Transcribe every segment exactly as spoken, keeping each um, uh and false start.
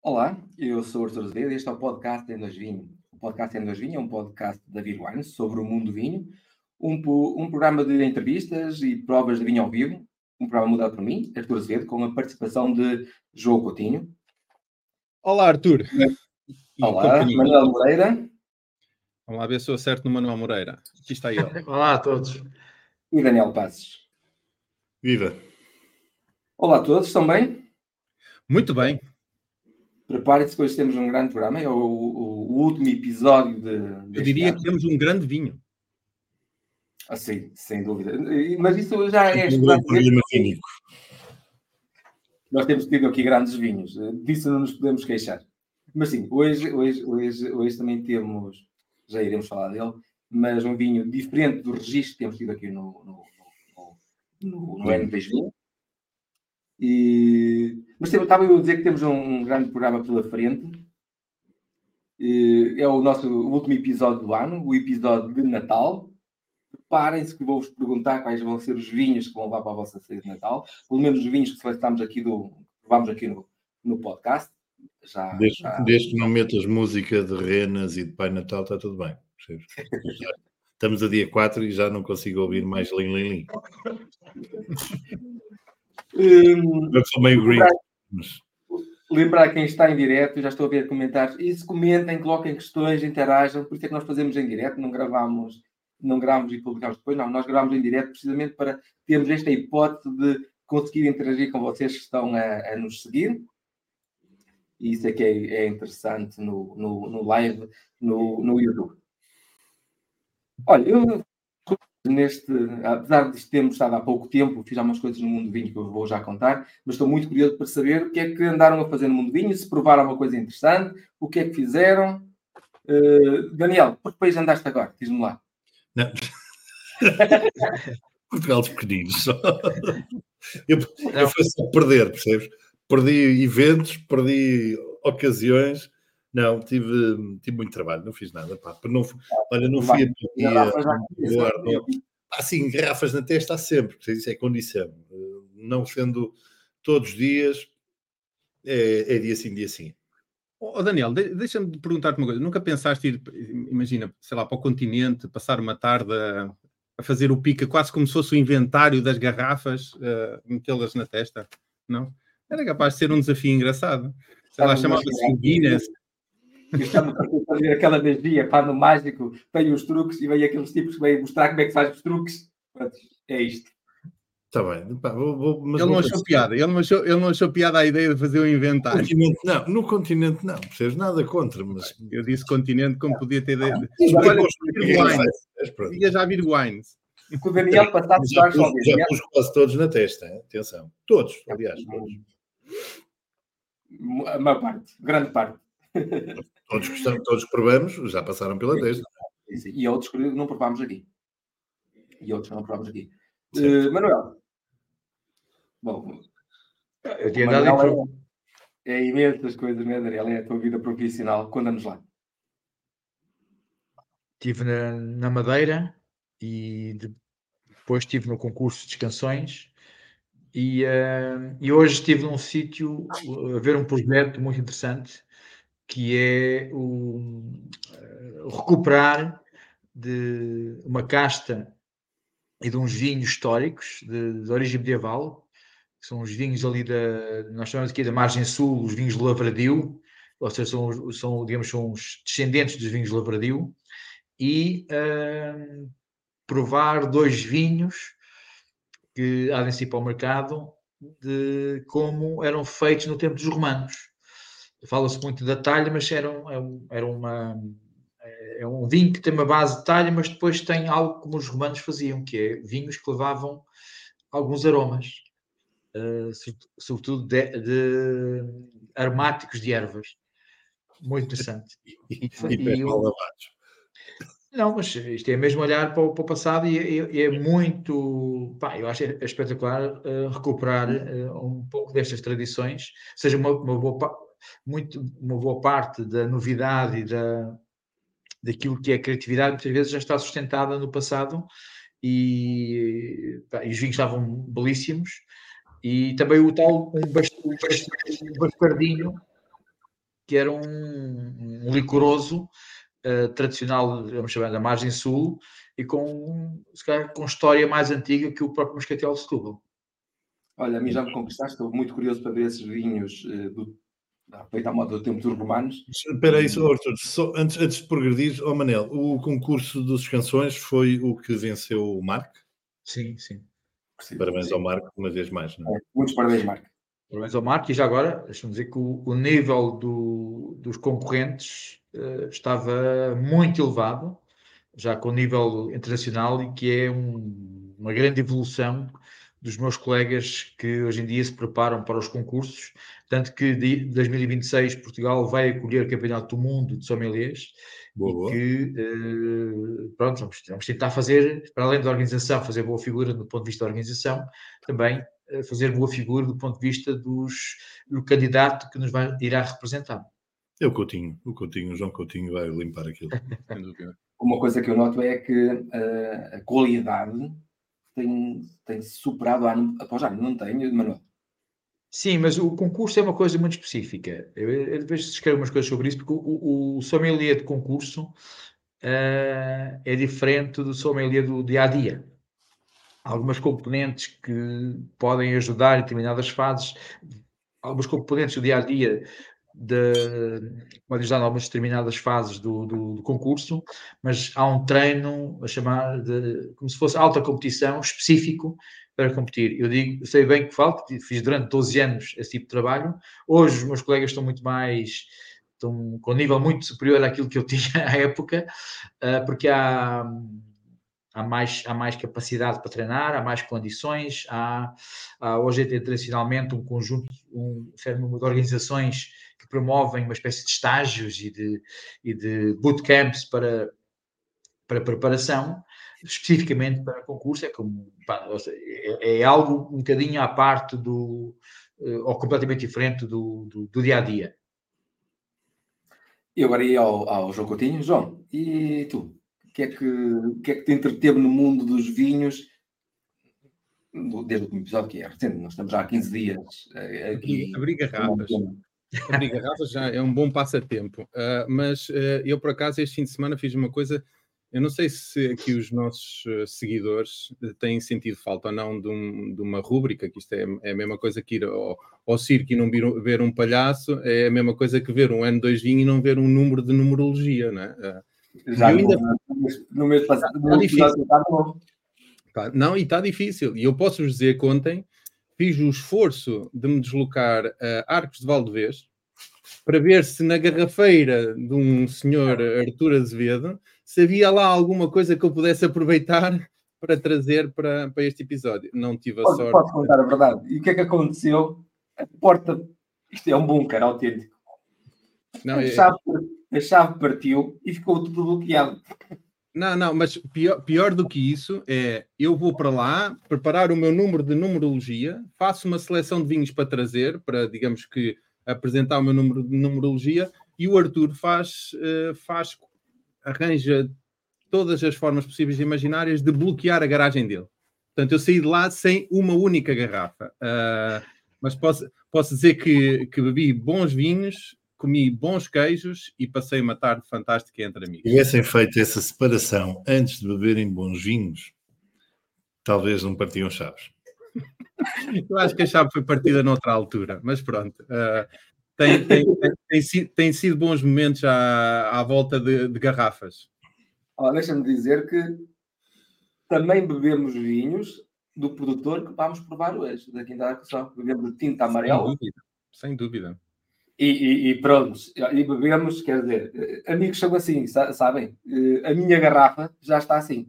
Olá, eu sou o Artur Azevedo e este é o podcast Em Dois Vinho. O podcast Em Dois Vinho é um podcast da Beer Wine sobre o mundo do vinho, um, po- um programa de entrevistas e provas de vinho ao vivo, um programa mudado por mim, Artur Azevedo, com a participação de João Coutinho. Olá, Artur. E Olá, companhia. Manuel Moreira Vamos lá ver se eu acerto no Manuel Moreira. Aqui está ele. Olá a todos. e Daniel Passos. Viva! Olá a todos, estão bem? Muito bem. Preparem-se que hoje temos um grande programa, é o, o- o último episódio de, Eu deste diria ano. que temos um grande vinho. Ah, sim, sem dúvida. Mas isso já é Um estudado. grande programa cínico. Nós temos tido aqui grandes vinhos, disso não nos podemos queixar. Mas sim, hoje, hoje, hoje, hoje também temos, já iremos falar dele, mas um vinho diferente do registro que temos tido aqui no, no, no, no, no N dois Vinho. E, mas temos- estava eu a dizer que temos um, um grande programa pela frente. E é o nosso último episódio do ano, o episódio de Natal. Preparem-se que vou-vos perguntar quais vão ser os vinhos que vão levar para a vossa ceia de Natal. Pelo menos os vinhos que selecionamos aqui do, provamos aqui no, no podcast. Já, Desde, já- desde que não metas música de renas e de Pai Natal, está tudo bem. percebes? Já Estamos a dia quatro e já não consigo ouvir mais Lim Lim Lim. Hum, Eu sou meio green. Mas lembrar quem está em direto, já estou a ver comentários. E se comentem, coloquem questões, interajam. Por isso é que nós fazemos em direto, não gravamos, não gravamos e publicamos depois. Não, nós gravamos em direto precisamente para termos esta hipótese de conseguir interagir com vocês que estão a, a nos seguir. E isso é que é, é interessante no, no, no live, no, no YouTube. Olha, eu neste, apesar de termos estado há pouco tempo, fiz algumas coisas no mundo do vinho que eu vou já contar, mas estou muito curioso para saber o que é que andaram a fazer no mundo do vinho, se provaram alguma coisa interessante, o que é que fizeram. Uh, Daniel, por que país andaste agora? Diz-me lá. não. Portugal dos pequeninos. Eu, eu fui só perder, percebes? Perdi eventos, perdi ocasiões. Não, tive, tive muito trabalho, não fiz nada. Pá. Não, fui- olha, não fui a minha Garrafas tia, na não cabeça. guardo, não. Ah, sim, garrafas na testa há sempre, porque isso é condição. Eh, Não sendo todos os dias, é, é dia sim, dia sim. Oh, Daniel, de- deixa-me de perguntar-te uma coisa. Nunca pensaste ir, imagina, sei lá, para o continente, passar uma tarde a, a fazer o pica, quase como se fosse o inventário das garrafas, uh, metê-las na testa? Não? Era capaz de ser um desafio engraçado. Sei lá, Estamos chamava-se imaginando. Guinness. Estamos a fazer aquela magia, pá, no mágico, tem os truques e vem aqueles tipos que vêm mostrar como é que faz os truques. Pronto, é isto. Está bem, pá, vou, vou, mas Ele não vou achou pensar. piada. Ele não achou, ele não achou piada a ideia de fazer o No inventário. continente, não, no continente não, percebes? Nada contra, mas. Eu disse continente como podia ter... De... Mas Olha, olha, Beer Wines. mas pronto. Ia já vir Wines. Com o Daniel passados Já vários pus, só vez, já né? pus quase todos na testa, hein? Atenção. Todos, aliás, todos. A maior parte, grande parte. Todos que, estão, todos que provamos já passaram pela testa. E outros que não provámos aqui. E outros que não provámos aqui. Certo. Uh, Manuel. Bom, Eu o tinha dado em Manuel pro- é, é imensas coisas, né, Daniel? É a tua vida profissional. Conta-nos lá. Estive na, na Madeira e de- depois estive no concurso de canções e, eh, e hoje estive num sítio uh, a ver um projeto muito interessante que é o eh, recuperar de uma casta e de uns vinhos históricos de, de origem medieval, que são os vinhos ali da, nós chamamos aqui da margem sul, os vinhos de Lavradio, ou seja, são, os- são, digamos, são os descendentes dos vinhos de Lavradio, e hum, provar dois vinhos que há de ir para o mercado de como eram feitos no tempo dos romanos. Fala-se muito da talha, mas era, um- é um- era uma, é um vinho que tem uma base de talha, mas depois tem algo como os romanos faziam, que é vinhos que levavam alguns aromas, eh, sobretu- sobretudo de, de aromáticos de ervas. Muito interessante. E, E, e pés e mal o- lavados. não, mas isto é mesmo olhar para o, para o passado e é, é- é muito, pá, eu acho é espetacular eh, recuperar eh, um pouco destas tradições, ou seja, uma, uma boa, pa- muito, uma boa parte da novidade e da, daquilo que é criatividade, muitas vezes já está sustentada no passado e, pá, e os vinhos estavam belíssimos e também o tal, um, bast, um bast- um bastardinho que era um, um licoroso uh, tradicional, vamos chamar da margem sul, e com, se calhar, com história mais antiga que o próprio Moscatel de Setúbal. Olha, a mim já me conquistaste, estou muito curioso para ver esses vinhos uh, do, feito à moda do tempo dos romanos. Espera aí, só, Arthur, só, antes, antes de progredir, oh Manel, o concurso dos canções foi o que venceu o Marco? Sim, sim. Parabéns sim. ao Marco, uma vez mais. Não é? É, muitos parabéns, Marco. Parabéns ao Marco, e já agora, deixa-me dizer que o, o nível do, dos concorrentes uh, estava muito elevado, já com o nível internacional, e que é um, uma grande evolução dos meus colegas que hoje em dia se preparam para os concursos, tanto que de dois mil e vinte e seis Portugal vai acolher o Campeonato do Mundo de Sommeliers, Boa, e boa. que, uh, pronto, vamos, vamos tentar fazer, para além da organização, fazer boa figura do ponto de vista da organização, também uh, fazer boa figura do ponto de vista dos, do candidato que nos vai, irá representar. É o Coutinho, o Coutinho, o João Coutinho vai limpar aquilo. Sem dúvida. Uma coisa que eu noto é que uh, a qualidade tem, tem superado ano após ano, não tem, Manuel? Sim, mas o concurso é uma coisa muito específica. Eu, eu depois escrevo umas coisas sobre isso, porque o, o, o sommelier de concurso uh, é diferente do sommelier do dia-a-dia. Há algumas componentes que podem ajudar em determinadas fases, algumas componentes do dia-a-dia de, podem ajudar em algumas determinadas fases do, do, do concurso, mas há um treino a chamar de, como se fosse alta competição, específico para competir. Eu digo, eu sei bem que falo, fiz durante doze anos esse tipo de trabalho. Hoje os meus colegas estão muito mais, estão com um nível muito superior àquilo que eu tinha à época, porque há, há, mais, há mais capacidade para treinar, há mais condições, há, há hoje internacionalmente um conjunto, um número de organizações que promovem uma espécie de estágios e de, e de bootcamps para, para preparação, especificamente para concurso, é, como, pá, é, é algo um bocadinho à parte do, ou completamente diferente do, do, do dia-a-dia. E agora ia ao, ao João Coutinho. João, e tu? O que, é que, o que é que te entreteve no mundo dos vinhos desde o último episódio, que é recente? Nós estamos já há quinze dias aqui. Abrir garrafas. Abrir garrafas já é um bom passatempo. Uh, mas uh, eu, por acaso, este fim de semana fiz uma coisa. Eu não sei se aqui os nossos uh, seguidores têm sentido falta ou não de, um, de uma rúbrica, que isto é, é a mesma coisa que ir ao, ao circo e não vir, ver um palhaço, é a mesma coisa que ver um N dois vinho e não ver um número de numerologia, não é? Uh, já no, ainda... no mês passado. No mês passado tá, não, e está difícil. E eu posso vos dizer que ontem fiz o esforço de me deslocar a Arcos de Valdevez para ver se na garrafeira de um senhor Artur Azevedo se havia lá alguma coisa que eu pudesse aproveitar para trazer para, para este episódio. Não tive a posso, sorte. Posso contar a verdade? E o que é que aconteceu? A porta... Isto é um bunker autêntico. Não, a, é... chave, a chave partiu e ficou tudo bloqueado. Não, não, mas pior, pior do que isso é, eu vou para lá, preparar o meu número de numerologia, faço uma seleção de vinhos para trazer, para, digamos que, apresentar o meu número de numerologia, e o Artur faz, uh, faz, arranja todas as formas possíveis e imaginárias de bloquear a garagem dele. Portanto, eu saí de lá sem uma única garrafa. Uh, mas posso, posso dizer que, que bebi bons vinhos, comi bons queijos e passei uma tarde fantástica entre amigos. Se tivessem feito essa separação antes de beberem bons vinhos, talvez não partiam chaves. Eu acho que a chave foi partida noutra altura, mas pronto. Uh, tem, tem, tem, tem, sido, tem sido bons momentos à, à volta de, de garrafas. Oh, deixa-me dizer que também bebemos vinhos do produtor que vamos provar hoje, da Quinta da Arcoção. Bebemos de tinta amarela. Sem dúvida, sem dúvida. E, e, e pronto, e bebemos, quer dizer, amigos são assim, sabem? A minha garrafa já está assim.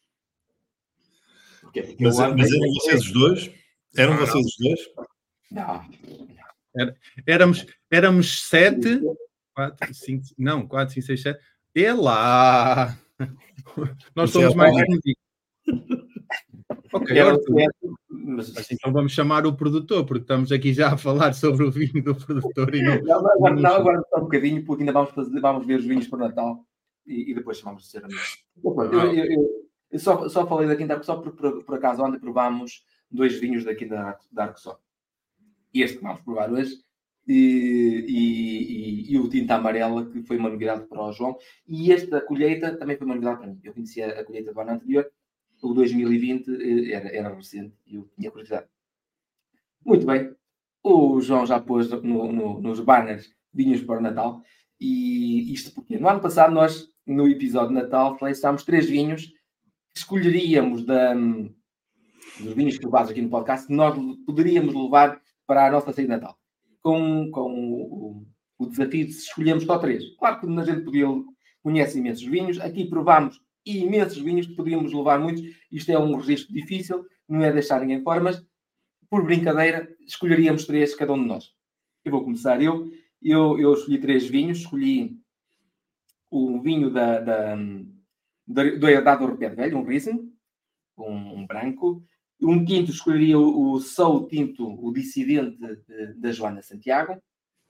Porque mas, mas eram vocês os dois? Eram não, vocês os dois? Não. Era, éramos, éramos sete, quatro, cinco, não, quatro, cinco, seis, sete. É lá! Nós Isso somos é mais um. Ok, é mas... Mas então vamos chamar o produtor, porque estamos aqui já a falar sobre o vinho do produtor e não. Não, agora, não, agora só um bocadinho, porque ainda vamos, fazer, vamos ver os vinhos para o Natal e, e depois chamamos de ser amigos. Eu, eu, eu, eu só, só falei da Quinta Arcoção por, por, por acaso, onde provámos dois vinhos da Quinta da Arcoção. E este que vamos provar hoje e, e, e o tinta amarela, que foi uma novidade para o João. E esta colheita também foi uma novidade para mim. Eu conhecia a colheita do ano anterior, o dois mil e vinte era, era recente e eu tinha curiosidade. Muito bem. O João já pôs no, no, nos banners vinhos para o Natal. E isto porque no ano passado nós, no episódio de Natal, selecionámos três vinhos que escolheríamos da, dos vinhos que levámos aqui no podcast, que nós poderíamos levar para a nossa ceia de Natal. Com, com o, o desafio de escolhermos só três. Claro que a gente podia, conhece imensos vinhos. Aqui provámos imensos vinhos que podíamos levar muitos. Isto é um registro difícil, não é deixar ninguém fora, mas por brincadeira escolheríamos três cada um de nós. Eu vou começar eu. Eu, eu escolhi três vinhos. Escolhi o vinho da, da, da, da Herdade Europeu Velho, um Riesling, um, um branco. Um tinto, escolheria o, o Sou Tinto, o Dissidente da Joana Santiago.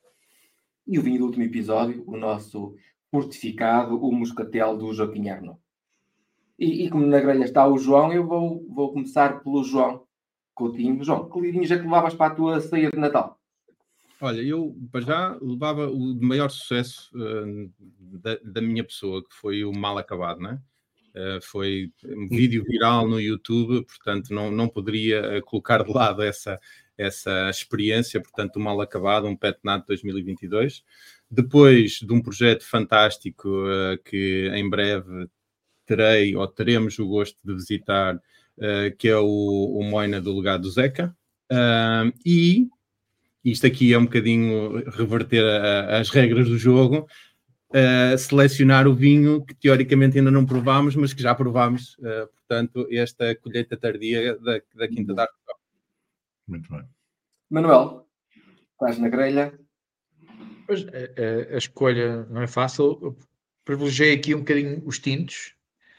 E o vinho do último episódio, o nosso fortificado, o Moscatel do Joaquim Arnaud. E, e como na grelha está o João, eu vou, vou começar pelo João Coutinho. João, que vinhos é que levavas para a tua ceia de Natal? Olha, eu para já levava o de maior sucesso uh, da, da minha pessoa, que foi o Mal Acabado, não é? Uh, foi um vídeo viral no YouTube, portanto não, não poderia uh, colocar de lado essa, essa experiência, portanto o Mal Acabado, um Pet Nat dois mil e vinte e dois. Depois de um projeto fantástico uh, que em breve terei ou teremos o gosto de visitar, uh, que é o, o Moina do Legado do Zeca. Uh, e isto aqui é um bocadinho reverter a, a, as regras do jogo. Uh, selecionar o vinho que teoricamente ainda não provámos, mas que já provámos, uh, portanto, esta colheita tardia da, da Quinta da Arcos. Muito bem. Manuel, estás na grelha? Pois, a, a, a escolha não é fácil. Eu privilegiei aqui um bocadinho os tintos,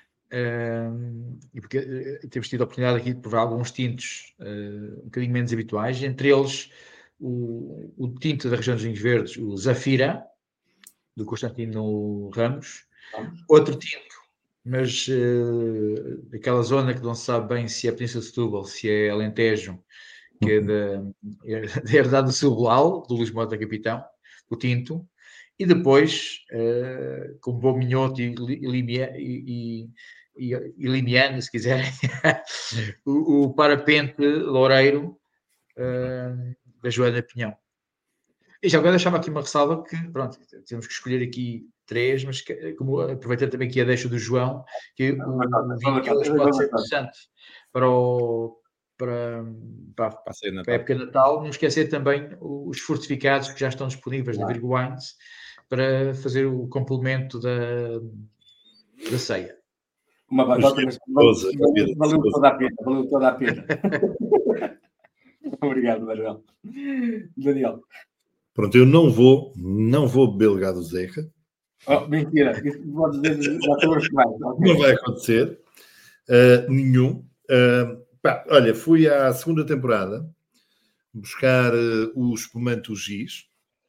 uh, e porque uh, temos tido a oportunidade aqui de provar alguns tintos uh, um bocadinho menos habituais, entre eles o, o tinto da região dos vinhos verdes, o Zafira, do Constantino Ramos. Outro tinto, mas uh, daquela zona que não se sabe bem se é a Península de Setúbal, se é Alentejo, que é da, da Herdade do Silbal, do Luís Mota Capitão, o tinto. E depois, uh, com bom minhoto e, e, e, e, e limiano, se quiserem, o, o Parapente Loureiro uh, da Joana Pinhão. E já agora deixava aqui uma ressalva que, pronto, temos que escolher aqui três, mas que, como aproveitando também aqui a deixa do João, que o, o vinho que hoje pode ser interessante para, o, para, para, para a época de Natal, não esquecer também os fortificados que já estão disponíveis da Virgo Wines para fazer o complemento da, da ceia. Uma batata, mas valeu, valeu, valeu toda a pena, valeu toda a pena. Obrigado, Manuel. Daniel. Pronto, eu não vou, não vou beber Legado do Zeca. Oh, mentira, isso pode dizer, já estou a vai. Não vai acontecer. Uh, nenhum. Uh, pá, olha, fui à segunda temporada buscar uh, o espumante Giz,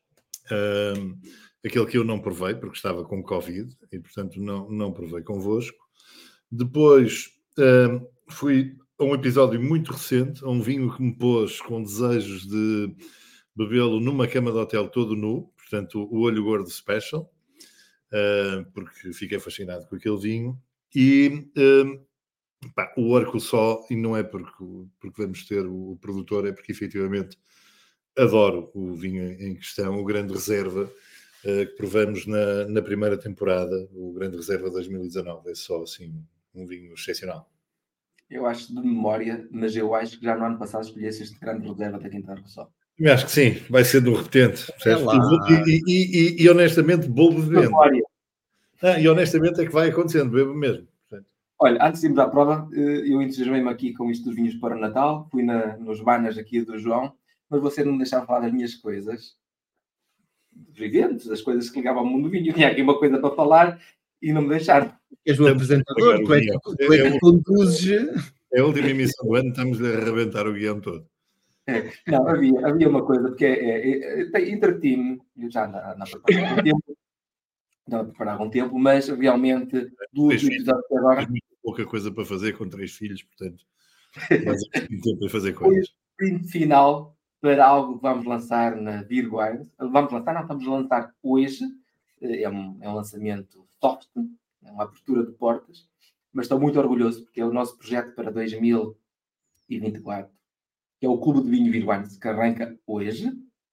uh, aquele que eu não provei, porque estava com Covid, e portanto não, não provei convosco. Depois uh, fui a um episódio muito recente, a um vinho que me pôs com desejos de bebê-lo numa cama de hotel todo nu, portanto o Olho Gordo Special, uh, porque fiquei fascinado com aquele vinho. E uh, pá, o Orco só, e não é porque, porque vamos ter o produtor, é porque efetivamente adoro o vinho em questão, o Grande Reserva, uh, que provamos na, na primeira temporada, o Grande Reserva dois mil e dezanove. É só assim um vinho excepcional. Eu acho de memória, mas eu acho que já no ano passado escolhesse este Grande Reserva da Quinta da só. Eu acho que sim, vai ser do repetente. É e, e, e, e honestamente, vou bebendo. Ah, e honestamente é que vai acontecendo, bebo mesmo. Portanto. Olha, antes de irmos à prova, eu entusiasmei-me aqui com isto dos vinhos para o Natal, fui na, nos banners aqui do João, mas você não me deixava falar das minhas coisas, dos eventos, das coisas que ligavam ao mundo do vinho. Eu tinha aqui uma coisa para falar e não me deixaram. És o apresentador, tu é que, tu é que conduzes. É a última emissão do ano, estamos a arrebentar o guião todo. É, não, havia, havia uma coisa, porque é, é, é, entreti-me, eu já ando a preparar algum tempo, já a preparar algum tempo, mas realmente do último episódio até agora. Tem pouca coisa para fazer com três filhos, portanto, mas tem tempo para fazer coisas. Foi o sprint final para algo que vamos lançar na Beer Wines. Vamos lançar, não, estamos a lançar hoje. É um, é um lançamento soft, é uma abertura de portas, mas estou muito orgulhoso porque é o nosso projeto para dois mil e vinte e quatro, que é o Clube de Vinho Beer Wines, que arranca hoje.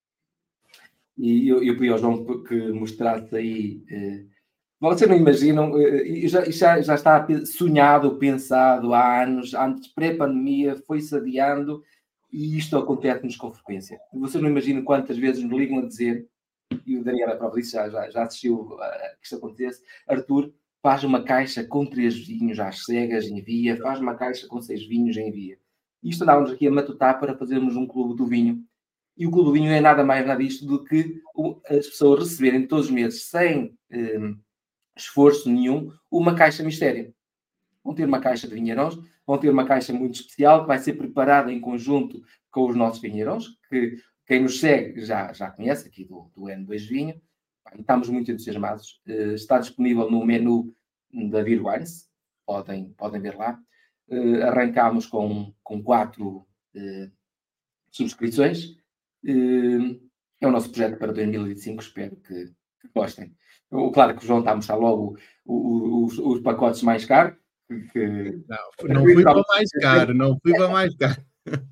E eu, eu pedi ao João que mostrasse aí. Eh, vocês não imaginam, eh, já, já, já está sonhado, pensado há anos, antes pré-pandemia, foi-se adiando, e isto acontece-nos com frequência. Vocês não imaginam quantas vezes nos ligam a dizer, e o Daniel, a prova disso, já, já, já assistiu a que isto acontece: Arthur, faz uma caixa com três vinhos às cegas, envia, faz uma caixa com seis vinhos, envia. Isto andávamos aqui a matutar para fazermos um clube do vinho. E o clube do vinho é nada mais nada disto do que as pessoas receberem todos os meses, sem um, esforço nenhum, uma caixa mistério. Vão ter uma caixa de vinheirões, vão ter uma caixa muito especial que vai ser preparada em conjunto com os nossos vinheirões, que quem nos segue já, já conhece aqui do, do N dois Vinho. Estamos muito entusiasmados. Uh, está disponível no menu da Beer Wines, podem, podem ver lá. Uh, arrancámos com, com quatro uh, subscrições. Uh, é o nosso projeto para dois mil e vinte e cinco, espero que, que gostem. O, claro que o João está a mostrar logo o, o, os, os pacotes mais caros. Que... Não, não fui para mais caro, não fui para mais caro.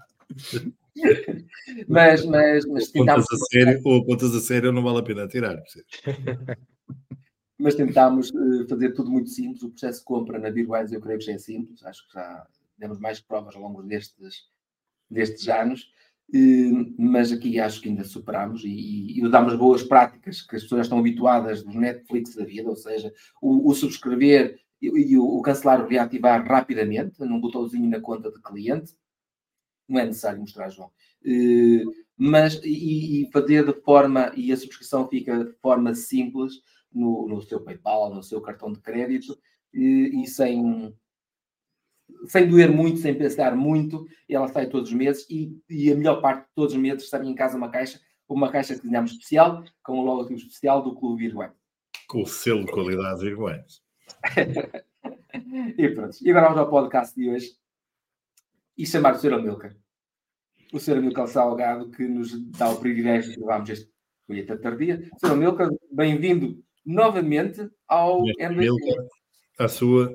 mas, mas, mas tentámos... Contas a sério, ou contas a sério não vale a pena tirar. Mas tentámos uh, fazer tudo muito simples. O processo de compra na Beer Wines eu creio que já é simples. Acho que já demos mais provas ao longo destes, destes anos. Uh, mas aqui acho que ainda superamos e, e, e damos boas práticas que as pessoas já estão habituadas dos Netflix da vida, ou seja, o, o subscrever e, e o, o cancelar, o reativar rapidamente, num botãozinho na conta de cliente. Não é necessário mostrar, João. Uh, mas e, e fazer de forma, e a subscrição fica de forma simples no, no seu PayPal, no seu cartão de crédito, e, e sem, sem doer muito, sem pensar muito, ela sai todos os meses, e, e a melhor parte de todos os meses está em casa uma caixa, uma caixa que desenhamos especial, com o logotipo especial do Clube Beer Wines. Com o selo de qualidade Beer Wines. E pronto. E agora vamos ao podcast de hoje. E chamar o senhor Amilcar. O senhor Amilcar Salgado, que nos dá o privilégio de levarmos este colheita tardia. senhor Amilcar, bem-vindo novamente ao N dois Vinho. A sua.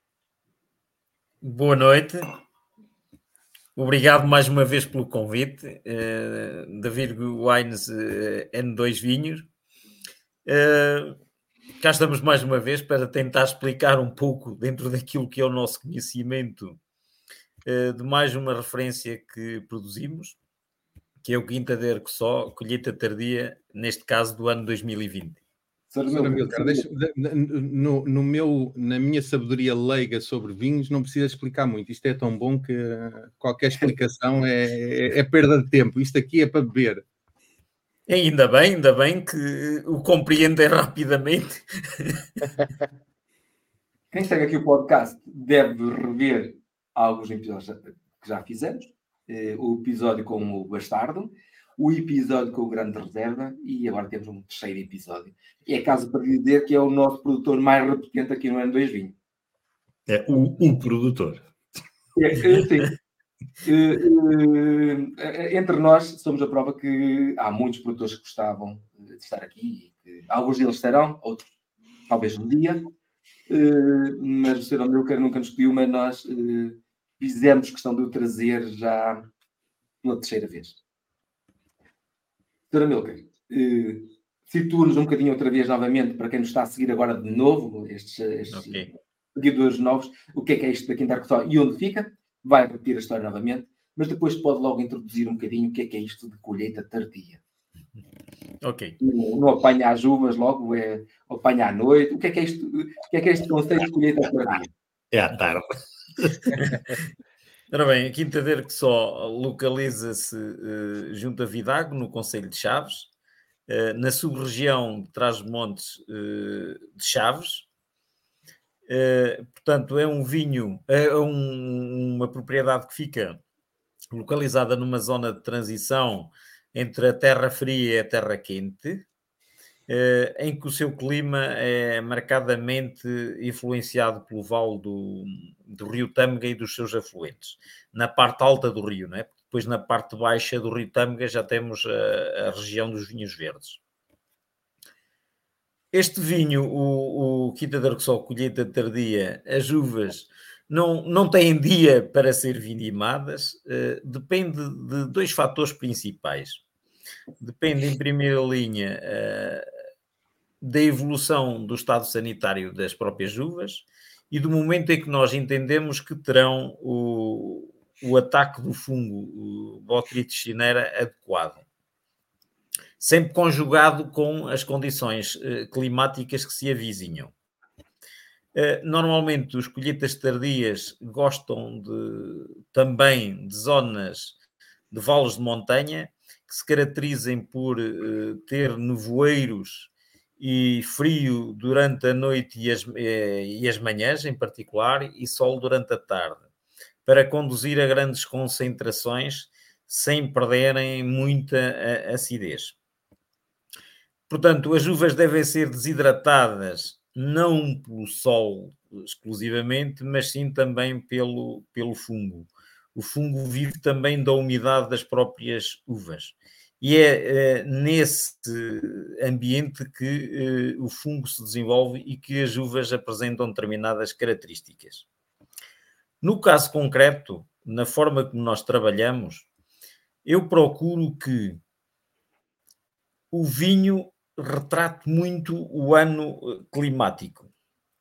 Boa noite. Obrigado mais uma vez pelo convite. Uh, da Virgo Wines uh, N dois Vinhos. Uh, cá estamos mais uma vez para tentar explicar um pouco, dentro daquilo que é o nosso conhecimento, de mais uma referência que produzimos, que é o Quinta de Arcoçó, colheita tardia, neste caso do ano dois mil e vinte. Senhor Amilcar, deixa, no, no meu, na minha sabedoria leiga sobre vinhos, não precisa explicar muito. Isto é tão bom que qualquer explicação é, é, é perda de tempo. Isto aqui é para beber. Ainda bem, ainda bem que o compreendem rapidamente. Quem segue aqui o podcast deve rever alguns episódios que já fizemos. O episódio com o Bastardo, o episódio com o Grande Reserva, e agora temos um terceiro episódio. E é caso para dizer que é o nosso produtor mais repetente aqui no N dois Vinho. É o, o produtor. É, sim. Entre nós somos a prova que há muitos produtores que gostavam de estar aqui. Alguns deles estarão, outros talvez um dia. Mas o senhor Amilcar nunca nos pediu, mas nós fizemos questão de o trazer já pela terceira vez. senhor Amilcar, uh, situa-nos um bocadinho outra vez novamente, para quem nos está a seguir agora de novo, estes, estes okay. seguidores novos, o que é que é isto da Quinta Arcoçó e onde fica. Vai repetir a história novamente, mas depois pode logo introduzir um bocadinho o que é que é isto de colheita tardia. Ok. Não, não apanha as uvas logo, é apanha à noite. O que é que é isto, o que é que é este conceito de colheita tardia? É à tarde. Ora bem, a Quinta de Arcoçó localiza-se uh, junto a Vidago, no concelho de Chaves, uh, na sub-região de Trás-os-Montes uh, de Chaves. Uh, portanto, é um vinho, é um, uma propriedade que fica localizada numa zona de transição entre a terra fria e a terra quente, Uh, em que o seu clima é marcadamente influenciado pelo vale do, do rio Tâmega e dos seus afluentes, na parte alta do rio, não é? depois na parte baixa do Rio Tâmega já temos a, a região dos vinhos verdes. Este vinho, o, o Quinta de Arcossol colheita tardia, as uvas não, não têm dia para ser vindimadas, uh, depende de dois fatores principais. Depende, em primeira linha, uh, da evolução do estado sanitário das próprias uvas e do momento em que nós entendemos que terão o, o ataque do fungo, o Botrytis cinerea, adequado. Sempre conjugado com as condições uh, climáticas que se avizinham. Uh, normalmente, os colheitas tardias gostam de, também de zonas de vales de montanha que se caracterizem por uh, ter nevoeiros e frio durante a noite e as, eh, e as manhãs, em particular, e sol durante a tarde, para conduzir a grandes concentrações sem perderem muita acidez. Portanto, as uvas devem ser desidratadas não pelo sol exclusivamente, mas sim também pelo, pelo fungo. O fungo vive também da umidade das próprias uvas. E é, é nesse ambiente que é, o fungo se desenvolve e que as uvas apresentam determinadas características. No caso concreto, na forma como nós trabalhamos, eu procuro que o vinho retrate muito o ano climático.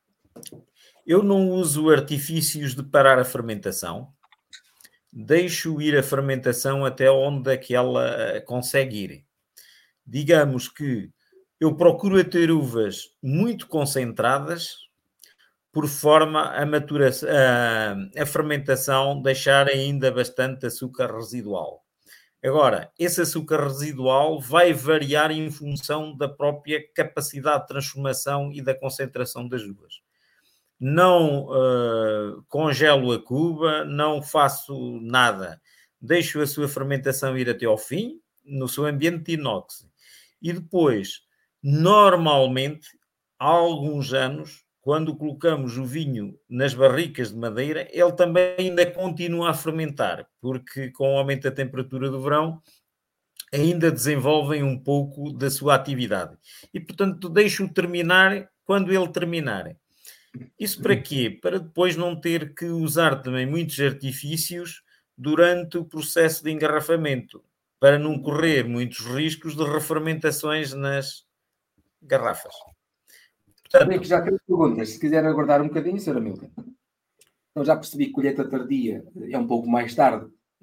Eu não uso artifícios de parar a fermentação, deixo ir a fermentação até onde é que ela consegue ir. Digamos que eu procuro ter uvas muito concentradas, por forma a, maturação, a, a fermentação deixar ainda bastante açúcar residual. Agora, esse açúcar residual vai variar em função da própria capacidade de transformação e da concentração das uvas. Não uh, congelo a cuba, não faço nada. Deixo a sua fermentação ir até ao fim, no seu ambiente de inox. E depois, normalmente, há alguns anos, quando colocamos o vinho nas barricas de madeira, ele também ainda continua a fermentar, porque com o aumento da temperatura do verão, ainda desenvolvem um pouco da sua atividade. E, portanto, deixo-o terminar quando ele terminar. Isso para quê? Para depois não ter que usar também muitos artifícios durante o processo de engarrafamento, para não correr muitos riscos de refermentações nas garrafas. Portanto, bem, que já tenho perguntas. Se quiser aguardar um bocadinho, senhora Milton. Então já percebi que colheita tardia é um pouco mais tarde,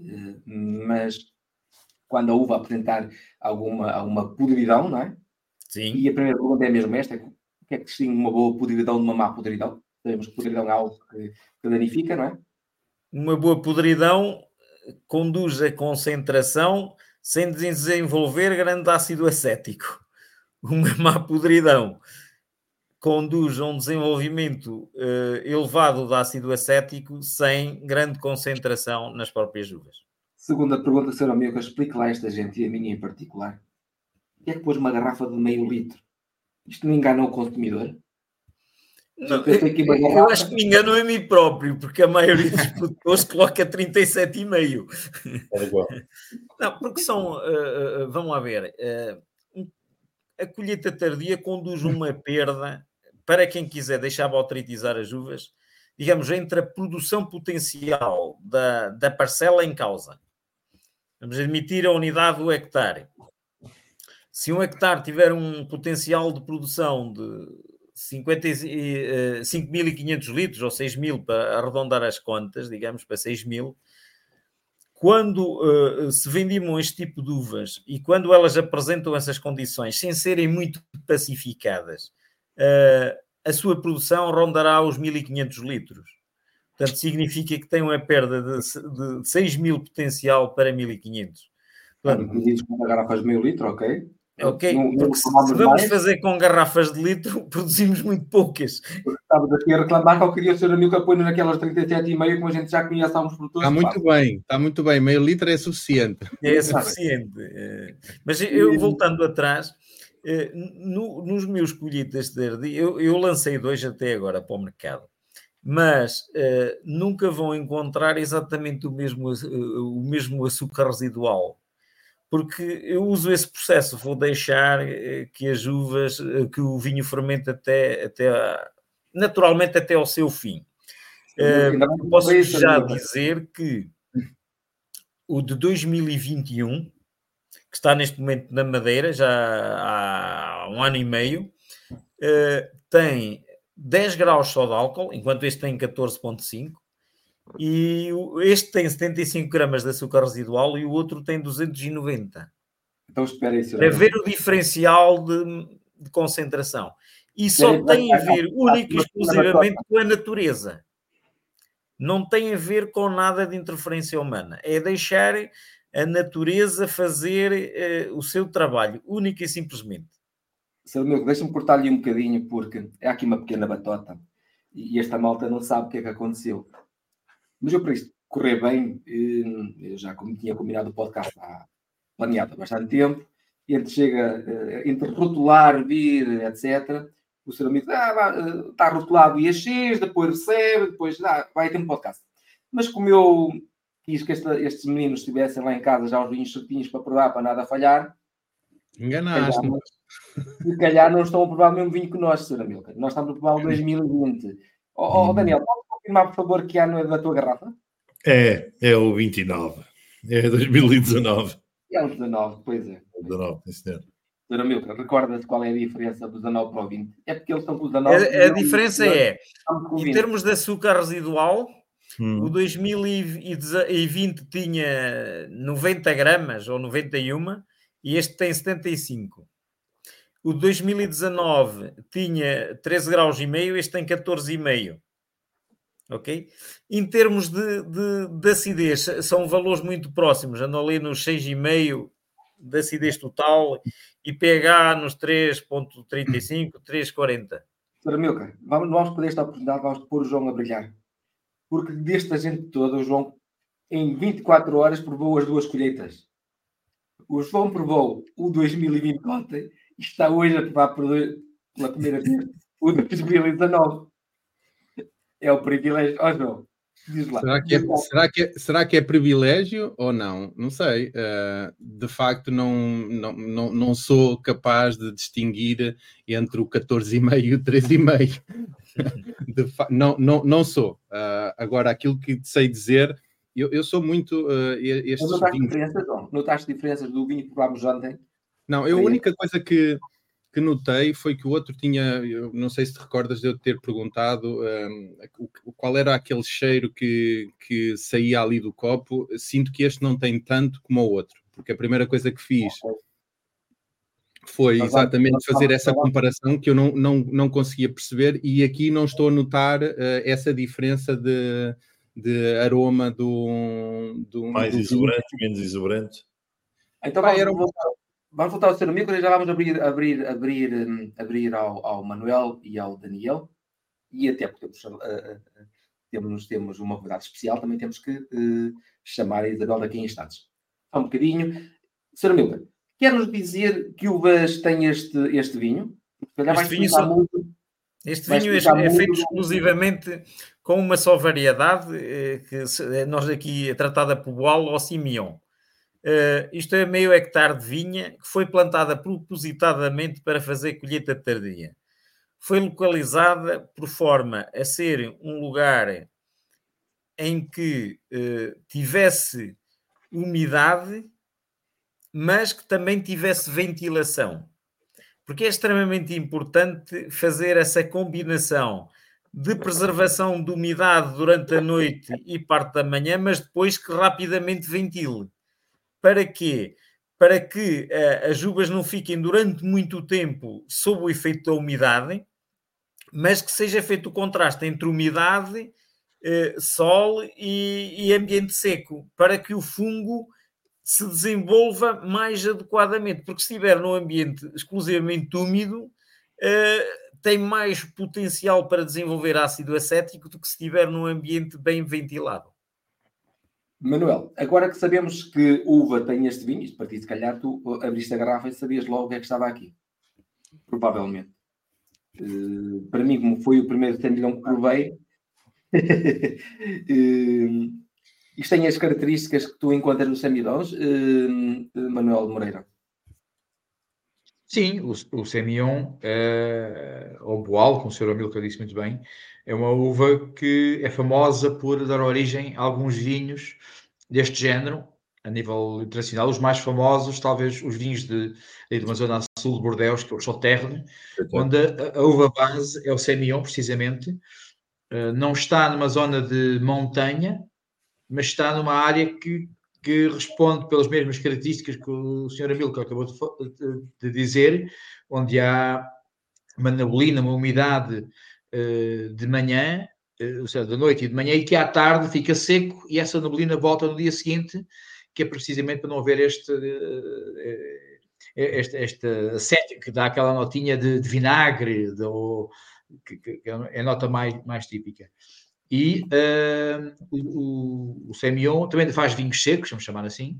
mas quando a uva apresentar alguma, alguma podridão, não é? Sim. E a primeira pergunta é mesmo esta: o que é que distingue uma boa podridão de uma má podridão? Sabemos que podridão é algo que, que danifica, não é? Uma boa podridão conduz a concentração sem desenvolver grande ácido acético. Uma má podridão conduz a um desenvolvimento uh, elevado de ácido acético sem grande concentração nas próprias uvas. Segunda pergunta, senhora Milka, explique lá esta gente e a minha em particular. O que é que pôs uma garrafa de meio litro? Isto não engana o consumidor? Não, eu, eu, eu acho que me engano a mim próprio, porque a maioria dos produtores coloca trinta e sete vírgula cinco. É igual. Não, porque são, uh, uh, vamos lá ver, uh, a colheita tardia conduz uma perda, para quem quiser deixar botrytizar as uvas, digamos, entre a produção potencial da, da parcela em causa. Vamos admitir a unidade do hectare. Se um hectare tiver um potencial de produção de cinquenta, cinco mil e quinhentos litros ou seis mil, para arredondar as contas, digamos, para seis mil, quando uh, se vendimam este tipo de uvas e quando elas apresentam essas condições, sem serem muito pacificadas, uh, a sua produção rondará os mil e quinhentos litros. Portanto, significa que tem uma perda de, de seis mil potencial para mil e quinhentos. Portanto, dizes com garrafas de meio litro, ok? Ok, não, porque não se, se vamos mais fazer com garrafas de litro, produzimos muito poucas. Porque estamos aqui a reclamar que eu queria ser a Milka põe naquelas trinta e sete vírgula cinco, como a gente já conhece há uns produtores. Está muito bem, está muito bem. Meio litro é suficiente. É suficiente. Mas eu, voltando atrás, no, nos meus colheitas de ardi, eu, eu lancei dois até agora para o mercado. mas uh, nunca vão encontrar exatamente o mesmo, uh, o mesmo açúcar residual. Porque eu uso esse processo, vou deixar uh, que as uvas, uh, que o vinho fermente até, até naturalmente até ao seu fim. Uh, posso já dizer que o de dois mil e vinte e um, que está neste momento na Madeira, já há um ano e meio, uh, tem dez graus só de álcool, enquanto este tem catorze vírgula cinco, e este tem setenta e cinco gramas de açúcar residual e o outro tem duzentos e noventa. Então espera aí, para ver o diferencial de, de concentração. E só tem a ver única e exclusivamente com a natureza. Não tem a ver com nada de interferência humana. É deixar a natureza fazer uh, o seu trabalho, única e simplesmente. Senhor Milko, deixa-me cortar-lhe um bocadinho, porque é aqui uma pequena batota e esta malta não sabe o que é que aconteceu. Mas eu, para isto correr bem, eu já tinha combinado o podcast há planeado há bastante tempo, e entre chega, entre rotular, vir, etcétera, o senhor amigo ah, está rotulado I A X, depois recebe, depois ah, vai ter um podcast. Mas como eu quis que esta, estes meninos estivessem lá em casa já os vinhos certinhos para provar, para nada falhar, enganaste. Se calhar não estão a provar o mesmo vinho que nós, senhor Milka. Nós estamos a provar o dois mil e vinte. Oh, oh, Daniel, pode confirmar, por favor, que ano é da tua garrafa? É, é o vinte e nove. É dois mil e dezanove. É o dezanove, pois é. dezanove, sim, senhor. Senhor Milka, recorda-se qual é a diferença do dezanove para o vinte? É porque eles estão com o dezanove... A, a diferença é, em termos de açúcar residual, hum. o dois mil e vinte tinha noventa gramas ou noventa e um e este tem setenta e cinco. O dois mil e dezanove tinha treze graus e meio, este tem catorze e meio. Ok? Em termos de, de, de acidez, são valores muito próximos. Andam ali nos seis vírgula cinco de acidez total e pH nos três vírgula trinta e cinco, três vírgula quarenta. Senhora Milka, vamos, vamos poder esta oportunidade, vamos pôr o João a brilhar. Porque desta gente toda, o João, em vinte e quatro horas, provou as duas colheitas. O João provou o dois mil e vinte ontem e está hoje a provar pela primeira vez o dois mil e dezanove. É o privilégio. Oh, João, diz lá. Será que, é, será, que é, será que é privilégio ou não? Não sei. Uh, de facto, não, não, não, não sou capaz de distinguir entre o catorze e meio e o treze e meio. não, não, não sou. Uh, agora, aquilo que sei dizer... Eu, eu sou muito... Uh, estes notaste diferenças, João? Notaste diferenças do vinho que provámos ontem? Não, eu, a única coisa que... que notei foi que o outro tinha, eu não sei se te recordas de eu ter perguntado um, qual era aquele cheiro que, que saía ali do copo. Sinto que este não tem tanto como o outro, porque a primeira coisa que fiz foi exatamente fazer essa comparação que eu não, não, não conseguia perceber, e aqui não estou a notar uh, essa diferença de, de aroma do... do Mais do exuberante, menos exuberante. Então vai, era um... Vamos voltar ao senhor amigo, já vamos abrir, abrir, abrir, um, abrir ao, ao Manuel e ao Daniel, e até porque temos, uh, uh, temos, temos uma convidada especial, também temos que uh, chamar a Isabel daqui em instantes. Só um bocadinho. senhor amigo, quer-nos dizer que uvas tem este, este vinho? Este vinho, só... muito, este vinho é, é feito exclusivamente com uma só variedade, eh, que nós aqui é tratada por Boal ou Simeon. Uh, isto é meio hectare de vinha que foi plantada propositadamente para fazer colheita tardia. Foi localizada por forma a ser um lugar em que uh, tivesse umidade, mas que também tivesse ventilação. Porque é extremamente importante fazer essa combinação de preservação de umidade durante a noite e parte da manhã, mas depois que rapidamente ventile. Para quê? Para que uh, as uvas não fiquem durante muito tempo sob o efeito da umidade, mas que seja feito o contraste entre umidade, uh, sol e, e ambiente seco, para que o fungo se desenvolva mais adequadamente. Porque se estiver num ambiente exclusivamente úmido, uh, tem mais potencial para desenvolver ácido acético do que se estiver num ambiente bem ventilado. Manuel, agora que sabemos que uva tem este vinho, isto para ti, se calhar tu abriste a garrafa e sabias logo o que é que estava aqui. Provavelmente. Uh, para mim, como foi o primeiro tendilhão que provei, uh, isto tem as características que tu encontras no Semillons, uh, Manuel Moreira? Sim, o, o Semillon, uh, ou Boal, como o senhor Amilcar disse muito bem, é uma uva que é famosa por dar origem a alguns vinhos deste género, a nível internacional. Os mais famosos, talvez os vinhos de, de uma zona a sul de Bordeaux, que é o Sauternes, onde a, a uva base é o Semillon, precisamente. Uh, não está numa zona de montanha, mas está numa área que, que responde pelas mesmas características que o senhor Amilcar acabou de, de, de dizer, onde há uma neblina, uma umidade uh, de manhã, uh, ou seja, de noite e de manhã, e que à tarde fica seco e essa neblina volta no dia seguinte, que é precisamente para não haver este, uh, este, este sete, que dá aquela notinha de, de vinagre, de, ou, que, que é a nota mais, mais típica. E uh, o, o Semillon também faz vinhos secos, vamos chamar assim,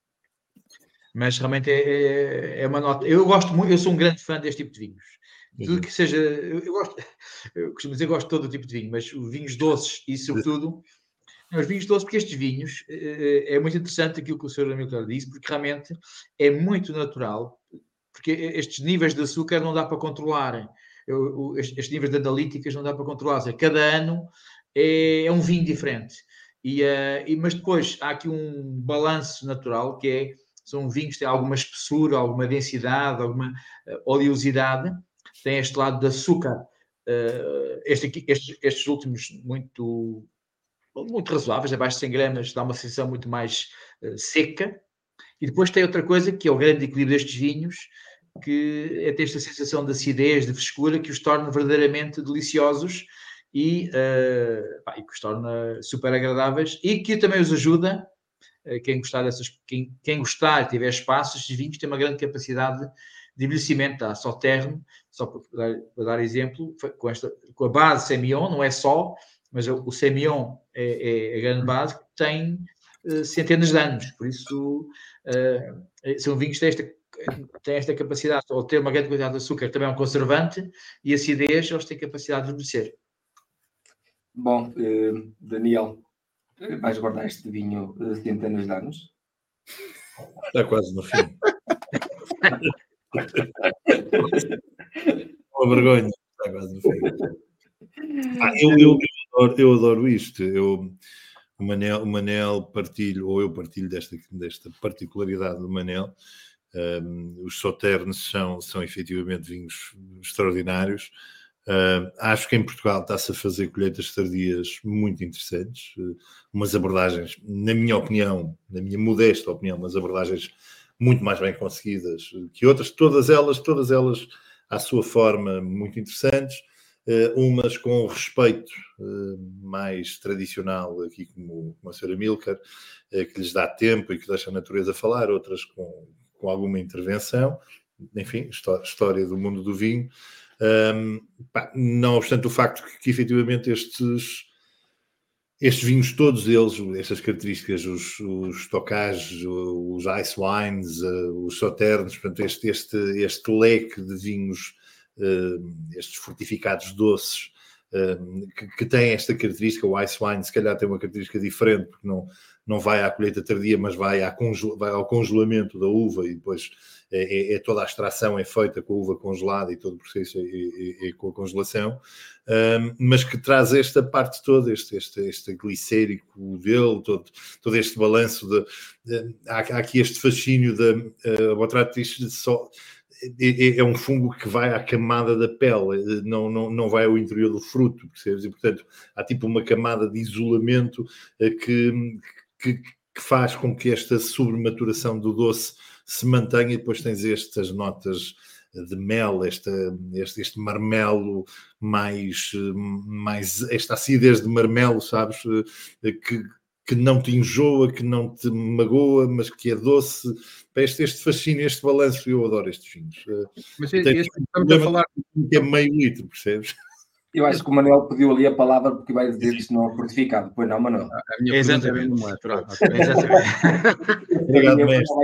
mas realmente é, é uma nota. Eu gosto muito, eu sou um grande fã deste tipo de vinhos. Tudo que seja, eu, eu gosto, eu costumo dizer, eu gosto de todo o tipo de vinho, mas os vinhos doces e, sobretudo, os vinhos doces, porque estes vinhos é, é muito interessante aquilo que o senhor Amilcar disse, porque realmente é muito natural, porque estes níveis de açúcar não dá para controlar, eu, estes níveis de analíticas não dá para controlar, seja, cada ano é, é um vinho diferente. E, uh, e, mas depois há aqui um balanço natural, que é, são vinhos que têm alguma espessura, alguma densidade, alguma uh, oleosidade, tem este lado de açúcar, uh, este aqui, estes, estes últimos muito, muito razoáveis, abaixo de cem gramas, dá uma sensação muito mais uh, seca. E depois tem outra coisa, que é o grande equilíbrio destes vinhos, que é ter esta sensação de acidez, de frescura, que os torna verdadeiramente deliciosos e, uh, pá, e que os torna super agradáveis e que também os ajuda, uh, quem gostar dessas, quem, quem gostar, tiver espaço, estes vinhos têm uma grande capacidade de envelhecimento. A Sauternes, só para dar, para dar exemplo, com, esta, com a base Semillon, não é só, mas o Semillon é, é a grande base, que tem uh, centenas de anos, por isso uh, são vinhos que têm esta, têm esta capacidade, ou ter uma grande quantidade de açúcar, também é um conservante, e acidez, eles têm capacidade de envelhecer. Bom, uh, Daniel, vais guardar este vinho uh, centenas de anos? Está quase no fim. Uma vergonha. Está quase no fim. Ah, eu, eu, eu, adoro, eu adoro isto. Eu, o, Manel, o Manel partilho, ou eu partilho desta, desta particularidade do Manel. Um, os Sauternes são, são efetivamente vinhos extraordinários. Uh, acho que em Portugal está-se a fazer colheitas tardias muito interessantes, uh, umas abordagens, na minha opinião, na minha modesta opinião, umas abordagens muito mais bem conseguidas que outras, todas elas, todas elas à sua forma muito interessantes, uh, umas com respeito uh, mais tradicional, aqui como, como a senhora Amilcar, uh, que lhes dá tempo e que deixa a natureza falar, outras com, com alguma intervenção, enfim, história do mundo do vinho. Um, pá, não obstante o facto que, que efetivamente estes, estes vinhos, todos eles, estas características, os, os stockage, os ice wines, uh, os Sauternes, portanto, este, este, este leque de vinhos, uh, estes fortificados doces, uh, que, que têm esta característica, o ice wine se calhar tem uma característica diferente, porque não, não vai à colheita tardia, mas vai, à congel, vai ao congelamento da uva e depois É, é toda a extração é feita com a uva congelada e todo o processo é, é, é com a congelação, um, mas que traz esta parte toda, este, este, este glicérico dele, todo, todo este balanço, de, de, há, há aqui este fascínio da uh, Botrytis só. É, é um fungo que vai à camada da pele, não, não, não vai ao interior do fruto, percebes? E, portanto, há tipo uma camada de isolamento uh, que, que, que faz com que esta sobrematuração do doce se mantenha, e depois tens estas notas de mel, esta, este, este marmelo mais, mais, esta acidez de marmelo, sabes, que, que não te enjoa, que não te magoa, mas que é doce. Este, este fascínio, este balanço, eu adoro estes vinhos. Mas este, estamos a falar que é meio litro, percebes? Eu acho que o Manuel pediu ali a palavra porque vai dizer que isto não é fortificado. Pois não, Manuel? A minha exatamente. Pergunta é Exatamente. Obrigado, mestre.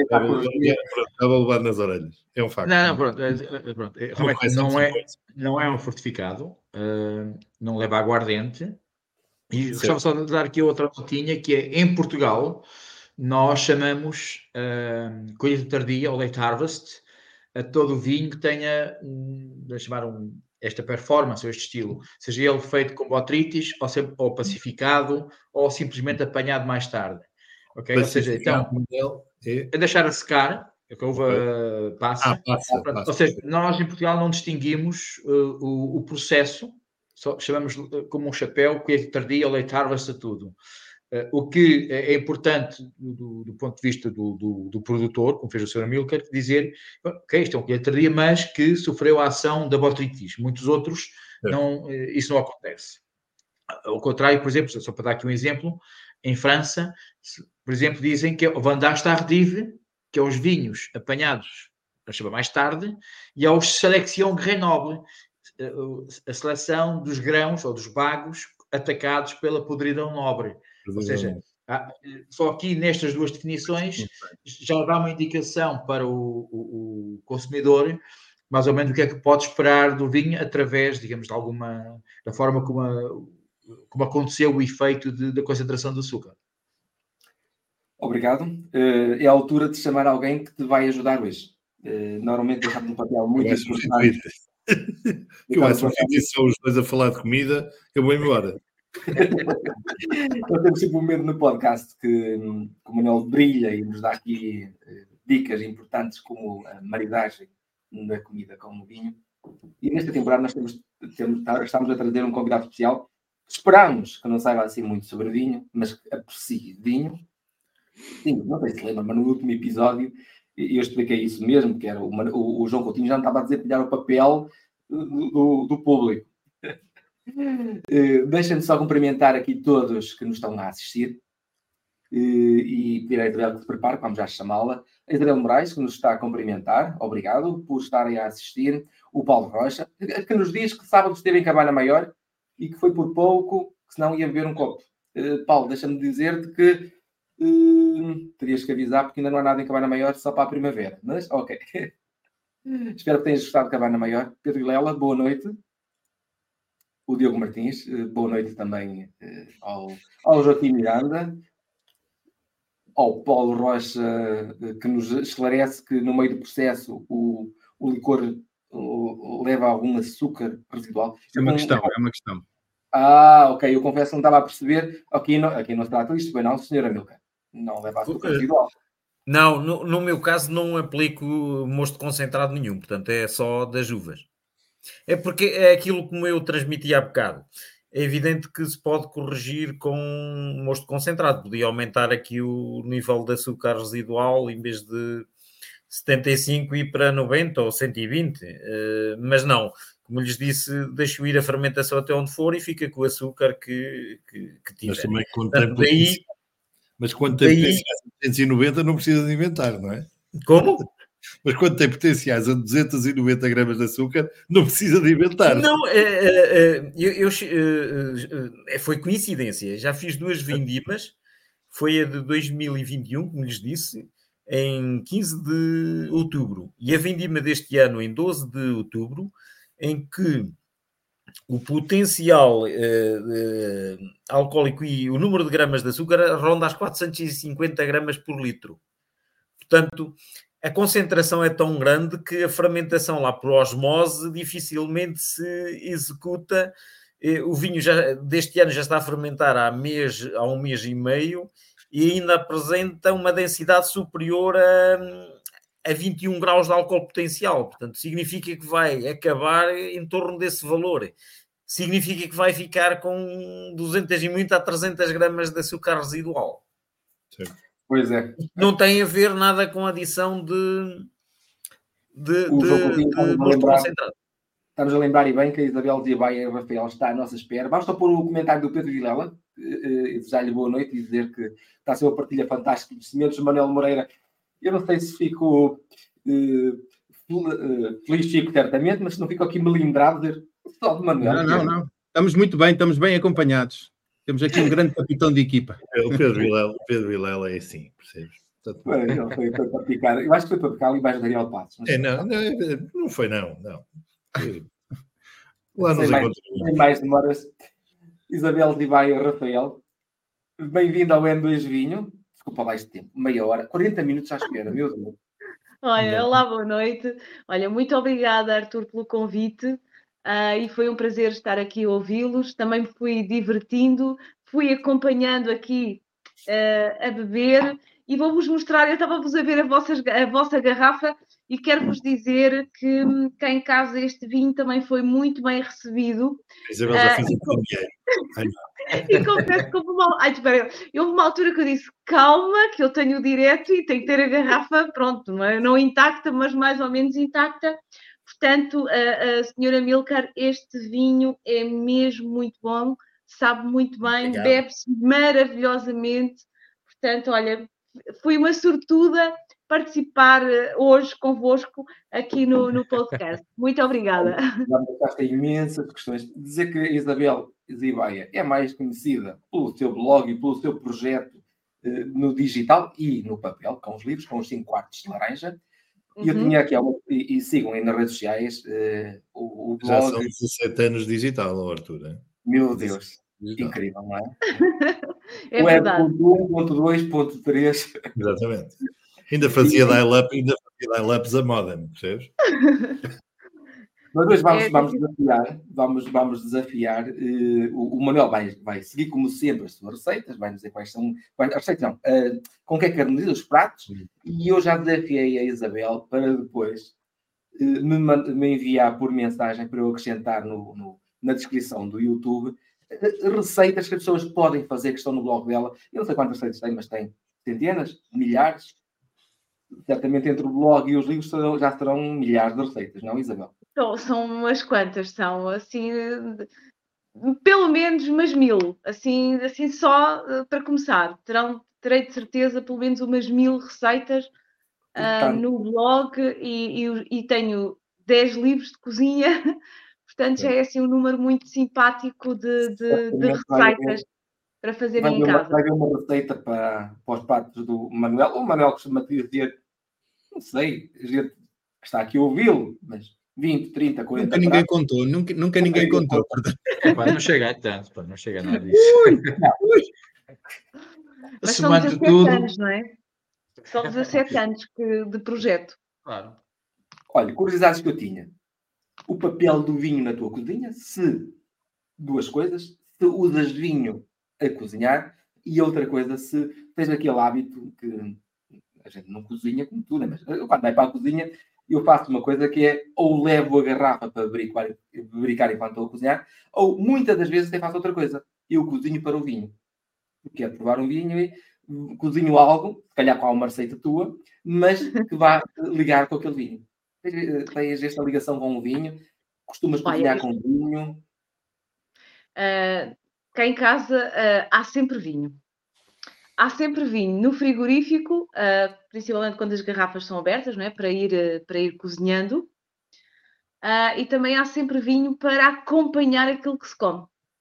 Estava a levar nas orelhas. É um facto. Não, não, pronto. É, pronto. É, realmente não é, não é um fortificado, uh, não leva aguardente, E gostava só de dar aqui outra notinha, que é, em Portugal, nós chamamos uh, colheita tardia, ou late harvest, a todo o vinho que tenha, um, vamos chamar um, esta performance, ou este estilo, seja ele feito com botrytis, ou, sempre, ou pacificado, ou simplesmente apanhado mais tarde. Ok? Ou seja, então, é, é deixar a secar, a couve okay. passa, ah, passa, passa. Ou seja, nós em Portugal não distinguimos uh, o, o processo, só chamamos como um chapéu, colheita tardia, ou late harvest, a tudo. Uh, o que é importante do, do ponto de vista do, do, do produtor, como fez o senhor Amilcar, dizer, ok, isto é um colheita tardia, mas que sofreu a ação da botrytis. Muitos outros, não, isso não acontece. Ao contrário, por exemplo, só para dar aqui um exemplo, em França, por exemplo, dizem que é o Vendange tardive, que é os vinhos apanhados mais tarde, e aos Selection Grenoble, a seleção dos grãos ou dos bagos atacados pela podridão nobre. Ou seja, só aqui nestas duas definições já dá uma indicação para o, o, o consumidor mais ou menos o que é que pode esperar do vinho através, digamos, de alguma da forma como, a, como aconteceu o efeito de, da concentração do açúcar. Obrigado. É a altura de chamar alguém que te vai ajudar hoje. Normalmente deixar-te um papel muito importante. Que eu acho que são os dois a falar de comida, eu vou embora. Nós temos sempre um momento no podcast que, que o Manuel brilha e nos dá aqui uh, dicas importantes como a maridagem da comida com o vinho. E nesta temporada nós temos, temos, estamos a trazer um convidado especial. Esperamos que não saiba assim muito sobre vinho, mas que aprecie vinho. Sim, não sei se lembra, mas no último episódio eu expliquei isso mesmo, que era o, o, o João Coutinho já não estava a desempenhar o papel do, do, do público. Uh, Deixem-me só cumprimentar aqui todos que nos estão a assistir uh, e pedir a Isabel que se prepare, vamos já chamá-la. A Isabel Moraes, que nos está a cumprimentar, obrigado por estarem a assistir. O Paulo Rocha, que nos diz que sábado esteve em Cabana Maior e que foi por pouco, que senão ia beber um copo. Uh, Paulo, deixa-me dizer-te que uh, terias que avisar, porque ainda não há nada em Cabana Maior, só para a primavera. Mas, ok. Espero que tenhas gostado de Cabana Maior. Pedro Vilela, boa noite. O Diogo Martins, boa noite também ao, ao Joaquim Miranda, ao Paulo Rocha, que nos esclarece que no meio do processo o, o licor o, leva algum açúcar residual. É uma questão, é uma questão. Ah, ok, eu confesso que não estava a perceber. Aqui não, aqui não se trata disto, bem não, senhora Amilcar. Não leva açúcar residual. Não, no, no meu caso não aplico mosto concentrado nenhum, portanto é só das uvas. É porque é aquilo como eu transmiti há bocado. É evidente que se pode corrigir com mosto concentrado. Podia aumentar aqui o nível de açúcar residual em vez de setenta e cinco ir para noventa ou cento e vinte. Mas não, como lhes disse, deixo ir a fermentação até onde for e fica com o açúcar que, que, que tiver. Mas também quando tem, daí, mas quando tem daí, potenciais a duzentos e noventa não precisa de inventar, não é? Como? Mas quando tem potenciais a duzentos e noventa gramas de açúcar, não precisa de inventar. Não, é, é, eu, eu, é, foi coincidência. Já fiz duas vindimas. Foi a de dois mil e vinte e um, como lhes disse, em quinze de outubro. E a vindima deste ano, em doze de outubro, em que o potencial eh, eh, alcoólico e o número de gramas de açúcar ronda as quatrocentos e cinquenta gramas por litro. Portanto, a concentração é tão grande que a fermentação lá por osmose dificilmente se executa. O vinho já, deste ano já está a fermentar há, mês, há um mês e meio e ainda apresenta uma densidade superior a, a vinte e um graus de álcool potencial. Portanto, significa que vai acabar em torno desse valor. Significa que vai ficar com duzentas e muito a trezentas gramas de açúcar residual. Sim. Pois é. Não tem a ver nada com a adição de, de, o de, de mosto concentrado. Estamos a lembrar e bem que a Isabel Diabaia e o Rafael está à nossa espera. Basta pôr o comentário do Pedro Vilela e desejar-lhe boa noite e dizer que está a ser uma partilha fantástica de conhecimentos. Manuel Moreira, eu não sei se fico uh, feliz, fico certamente, mas se não fico aqui melindrado dizer só de Manuel. Não, não, não. Estamos muito bem, estamos bem acompanhados. Temos aqui um grande capitão de equipa. O Pedro Vilela, o Pedro Vilela é assim, percebes? Foi, não, foi, foi para picar. Eu acho que foi para picar ali embaixo da Daniel Passos. Mas... É, não, não, não foi não, não. Lá nos sem, mais, sem mais demoras. Isabel Zibaia Rafael, bem-vindo ao M dois Vinho. Desculpa lá este tempo, meia hora, quarenta minutos à espera, meu Deus. Olha, olá, boa noite. Olha, muito obrigada, Arthur, pelo convite. Uh, e foi um prazer estar aqui a ouvi-los. Também me fui divertindo, fui acompanhando aqui uh, a beber e vou-vos mostrar. Eu estava-vos a ver a, vossas, a vossa garrafa e quero-vos dizer que cá em casa este vinho também foi muito bem recebido. A Isabel já fez uh, o dinheiro. E confesso que houve uma... Ai, espera, houve uma altura que eu disse, calma, que eu tenho o direto e tenho que ter a garrafa, pronto, não, é? Não intacta, mas mais ou menos intacta. Portanto, a, a senhora Milcar, este vinho é mesmo muito bom, sabe muito bem, bebe-se maravilhosamente. Portanto, olha, fui uma sortuda participar hoje convosco aqui no, no podcast. Muito obrigada. Já me deixaste imensas questões. Dizer que a Isabel Zibaia é mais conhecida pelo seu blog e pelo seu projeto eh, no digital e no papel, com os livros, com os cinco quartos de laranja. E uhum. eu tinha aqui, e, e sigam aí nas redes sociais eh, o, o blog. Já são dezassete anos digital, Arthur. Hein? Meu Deus, digital. Incrível, não é? É verdade. um ponto dois ponto três. Exatamente. Ainda fazia dial-up, ainda fazia dial-ups a modem, percebes? Mas hoje vamos, vamos desafiar, vamos, vamos desafiar, uh, o, o Manuel vai, vai seguir como sempre as suas receitas, vai nos dizer quais são, quais, as receitas não, uh, com que é que harmoniza os pratos, uhum. E eu já desafiei a Isabel para depois uh, me, me enviar por mensagem para eu acrescentar no, no, na descrição do YouTube uh, receitas que as pessoas podem fazer, que estão no blog dela. Eu não sei quantas receitas tem, mas tem centenas, milhares. Certamente entre o blog e os livros serão, já serão milhares de receitas, não, Isabel? Então, são umas quantas, são assim, pelo menos umas mil, assim, assim só uh, para começar. Terão, terei de certeza pelo menos umas mil receitas uh, no blog e, e, e tenho dez livros de cozinha, portanto já é assim um número muito simpático de, de, de receitas para fazer em uma, casa. Vai haver uma receita para, para os pratos do Manuel. O Manuel costuma dizer, não sei, a gente está aqui a ouvi-lo, mas vinte, trinta, quarenta Nunca ninguém pratos. contou, nunca, nunca ninguém contou. É, pá, não chega a tanto, pá, não chega a nada disso. Ui, ui. Mas são dezassete tudo... anos, não é? São dezassete anos que, de projeto. Claro. Olha, curiosidades que eu tinha. O papel do vinho na tua cozinha, se duas coisas, se usas vinho a cozinhar, e outra coisa, se tens aquele hábito que a gente não cozinha como tu, né? Mas eu, quando vai para a cozinha, eu faço uma coisa que é ou levo a garrafa para brincar, brincar enquanto estou a cozinhar, ou muitas das vezes até faço outra coisa. Eu cozinho para o vinho. Quero provar um vinho e cozinho algo, se calhar com uma receita tua, mas que vá ligar com aquele vinho. Tens, tens esta ligação com o vinho? Costumas cozinhar com vinho? Uh, cá em casa uh, há sempre vinho. Há sempre vinho no frigorífico, uh, principalmente quando as garrafas são abertas, não é? Para ir, uh, para ir cozinhando. Uh, e também há sempre vinho para acompanhar aquilo que se come.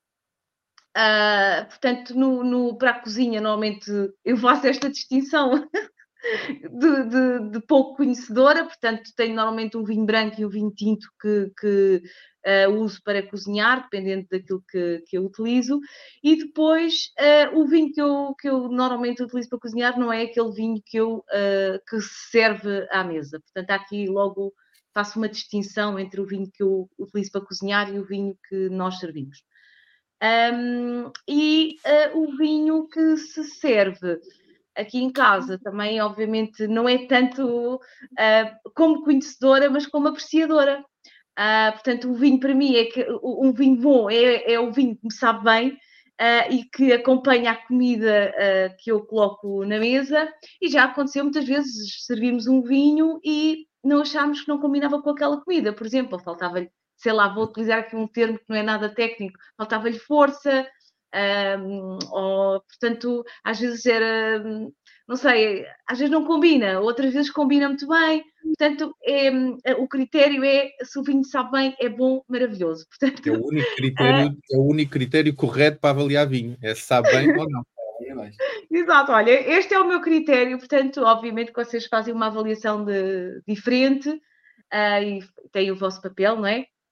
Uh, portanto, no, no, para a cozinha, normalmente eu faço esta distinção de, de, de pouco conhecedora. Portanto, tenho normalmente um vinho branco e um vinho tinto que... que Uh, uso para cozinhar, dependendo daquilo que, que eu utilizo, e depois uh, o vinho que eu, que eu normalmente utilizo para cozinhar não é aquele vinho que, eu, uh, que se serve à mesa. Portanto, aqui logo faço uma distinção entre o vinho que eu utilizo para cozinhar e o vinho que nós servimos. Um, e uh, o vinho que se serve aqui em casa também, obviamente, não é tanto uh, como conhecedora, mas como apreciadora. Uh, portanto, o vinho para mim é que um vinho bom é, é o vinho que me sabe bem uh, e que acompanha a comida uh, que eu coloco na mesa. E já aconteceu muitas vezes servirmos um vinho e não achámos que não combinava com aquela comida. Por exemplo, faltava-lhe, sei lá, vou utilizar aqui um termo que não é nada técnico, faltava-lhe força, um, ou, portanto, às vezes era, não sei, às vezes não combina, outras vezes combina muito bem. Portanto, é, o critério é, se o vinho sabe bem, é bom, maravilhoso. Portanto, é, o único critério, uh... é o único critério correto para avaliar vinho, é se sabe bem ou não. Exato, olha, este é o meu critério, portanto, obviamente que vocês fazem uma avaliação de, diferente uh, e têm o vosso papel, não é?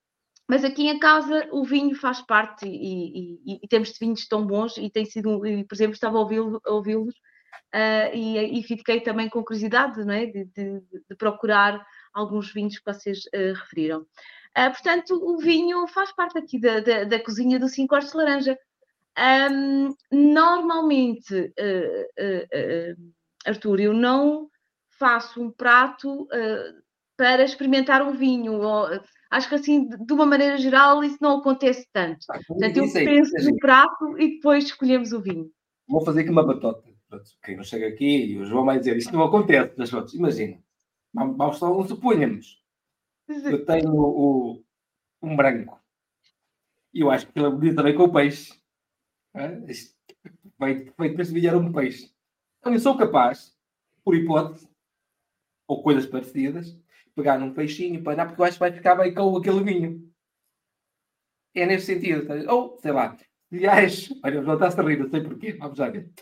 Mas aqui em casa o vinho faz parte e, e, e temos vinhos tão bons e tem sido, e, por exemplo, estava a ouvi-los ouvi uh, e, e fiquei também com curiosidade, não é? de, de, de procurar alguns vinhos que vocês uh, referiram. Uh, portanto, o vinho faz parte aqui da, da, da cozinha do Cinco Cortes de Laranja. Um, normalmente, uh, uh, uh, Arthur, eu não faço um prato uh, para experimentar um vinho. Ou, acho que assim, de uma maneira geral, isso não acontece tanto. Ah, Portanto, eu penso no prato e depois escolhemos o vinho. Vou fazer aqui uma batota. Quem não chega aqui, e o João vai dizer, isto não acontece nas fotos. Imagina, vamos só, um suponhamos. Eu tenho o, um branco. E eu acho que ele é bonito também com o peixe. Vai para semelhar um peixe. Então eu sou capaz, por hipótese, ou coisas parecidas, pegar num peixinho para dar, porque eu acho que vai ficar bem com aquele vinho. É nesse sentido. Tá? Ou, sei lá, aliás, olha, não está-se a rir, não sei porquê, vamos já ver.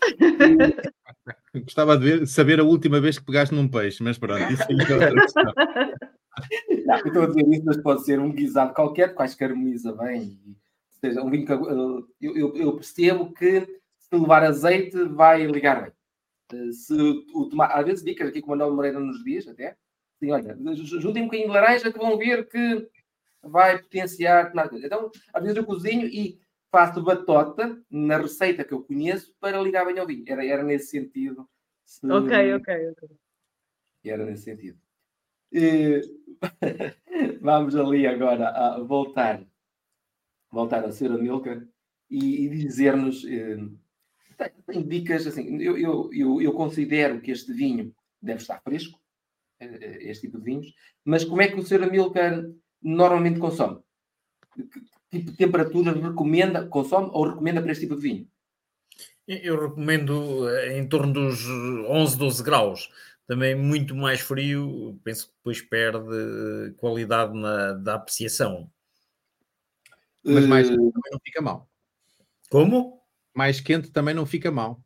Gostava de ver, saber a última vez que pegaste num peixe, mas pronto, isso é outra questão. Não, eu estou a dizer isso, mas pode ser um guisado qualquer, quase que harmoniza bem. E, ou seja, um vinho que eu, eu, eu percebo que se levar azeite vai ligar bem. Se o tomate, às vezes dicas aqui com o Manuel Moreira nos dias até, assim, olha, juntem um bocadinho de laranja que vão ver que vai potenciar. Então, às vezes eu cozinho e faço batota na receita que eu conheço para ligar bem ao vinho. Era, era nesse sentido. Se... Ok, ok, ok. Era nesse sentido. E... Vamos ali agora a voltar, voltar a senhora Milka e, e dizer-nos. Eh, tem, tem dicas assim. Eu, eu, eu, eu considero que este vinho deve estar fresco, este tipo de vinhos, mas como é que o senhor Milka normalmente consome? Que tipo de temperatura recomenda, consome ou recomenda para este tipo de vinho? Eu recomendo em torno dos onze, doze graus. Também muito mais frio, penso que depois perde qualidade na, da apreciação. Mas mais quente também não fica mal. Como? Mais quente também não fica mal.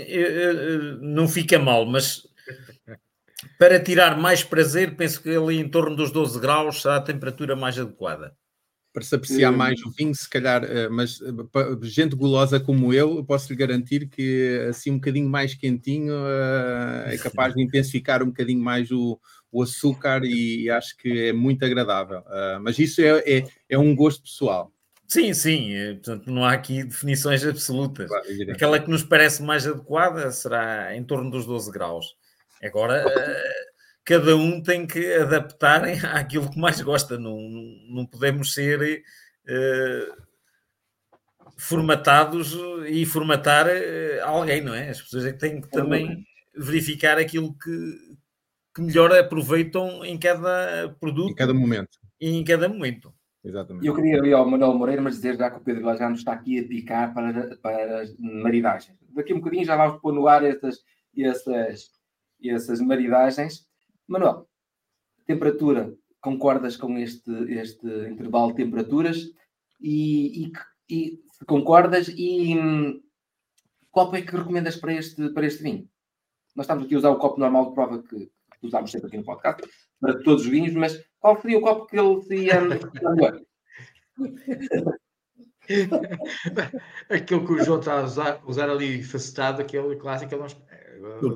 Não fica mal, mas para tirar mais prazer, penso que ali em torno dos doze graus será a temperatura mais adequada. Para se apreciar hum. mais o vinho, se calhar, mas gente gulosa como eu, posso lhe garantir que assim um bocadinho mais quentinho é capaz de intensificar um bocadinho mais o, o açúcar e acho que é muito agradável. Mas isso é, é, é um gosto pessoal. Sim, sim, portanto não há aqui definições absolutas. Claro, aquela que nos parece mais adequada será em torno dos doze graus. Agora... cada um tem que adaptar àquilo que mais gosta. Não, não podemos ser uh, formatados e formatar uh, alguém, não é? As pessoas é que têm que também verificar aquilo que, que melhor aproveitam em cada produto. Em cada momento. E em cada momento. Exatamente. Eu queria ir ao Manuel Moreira, mas dizer já que o Pedro lá já nos está aqui a picar para, para as maridagens. Daqui a um bocadinho já vamos pôr no ar essas, essas, essas maridagens. Manuel, temperatura, concordas com este, este intervalo de temperaturas e, e, e se concordas e qual é que recomendas para este, para este vinho? Nós estamos aqui a usar o copo normal de prova que usamos sempre aqui no podcast para todos os vinhos, mas qual seria o copo que ele seria melhor? Aquele que o João está a usar, usar ali facetado, aquele clássico, ele não...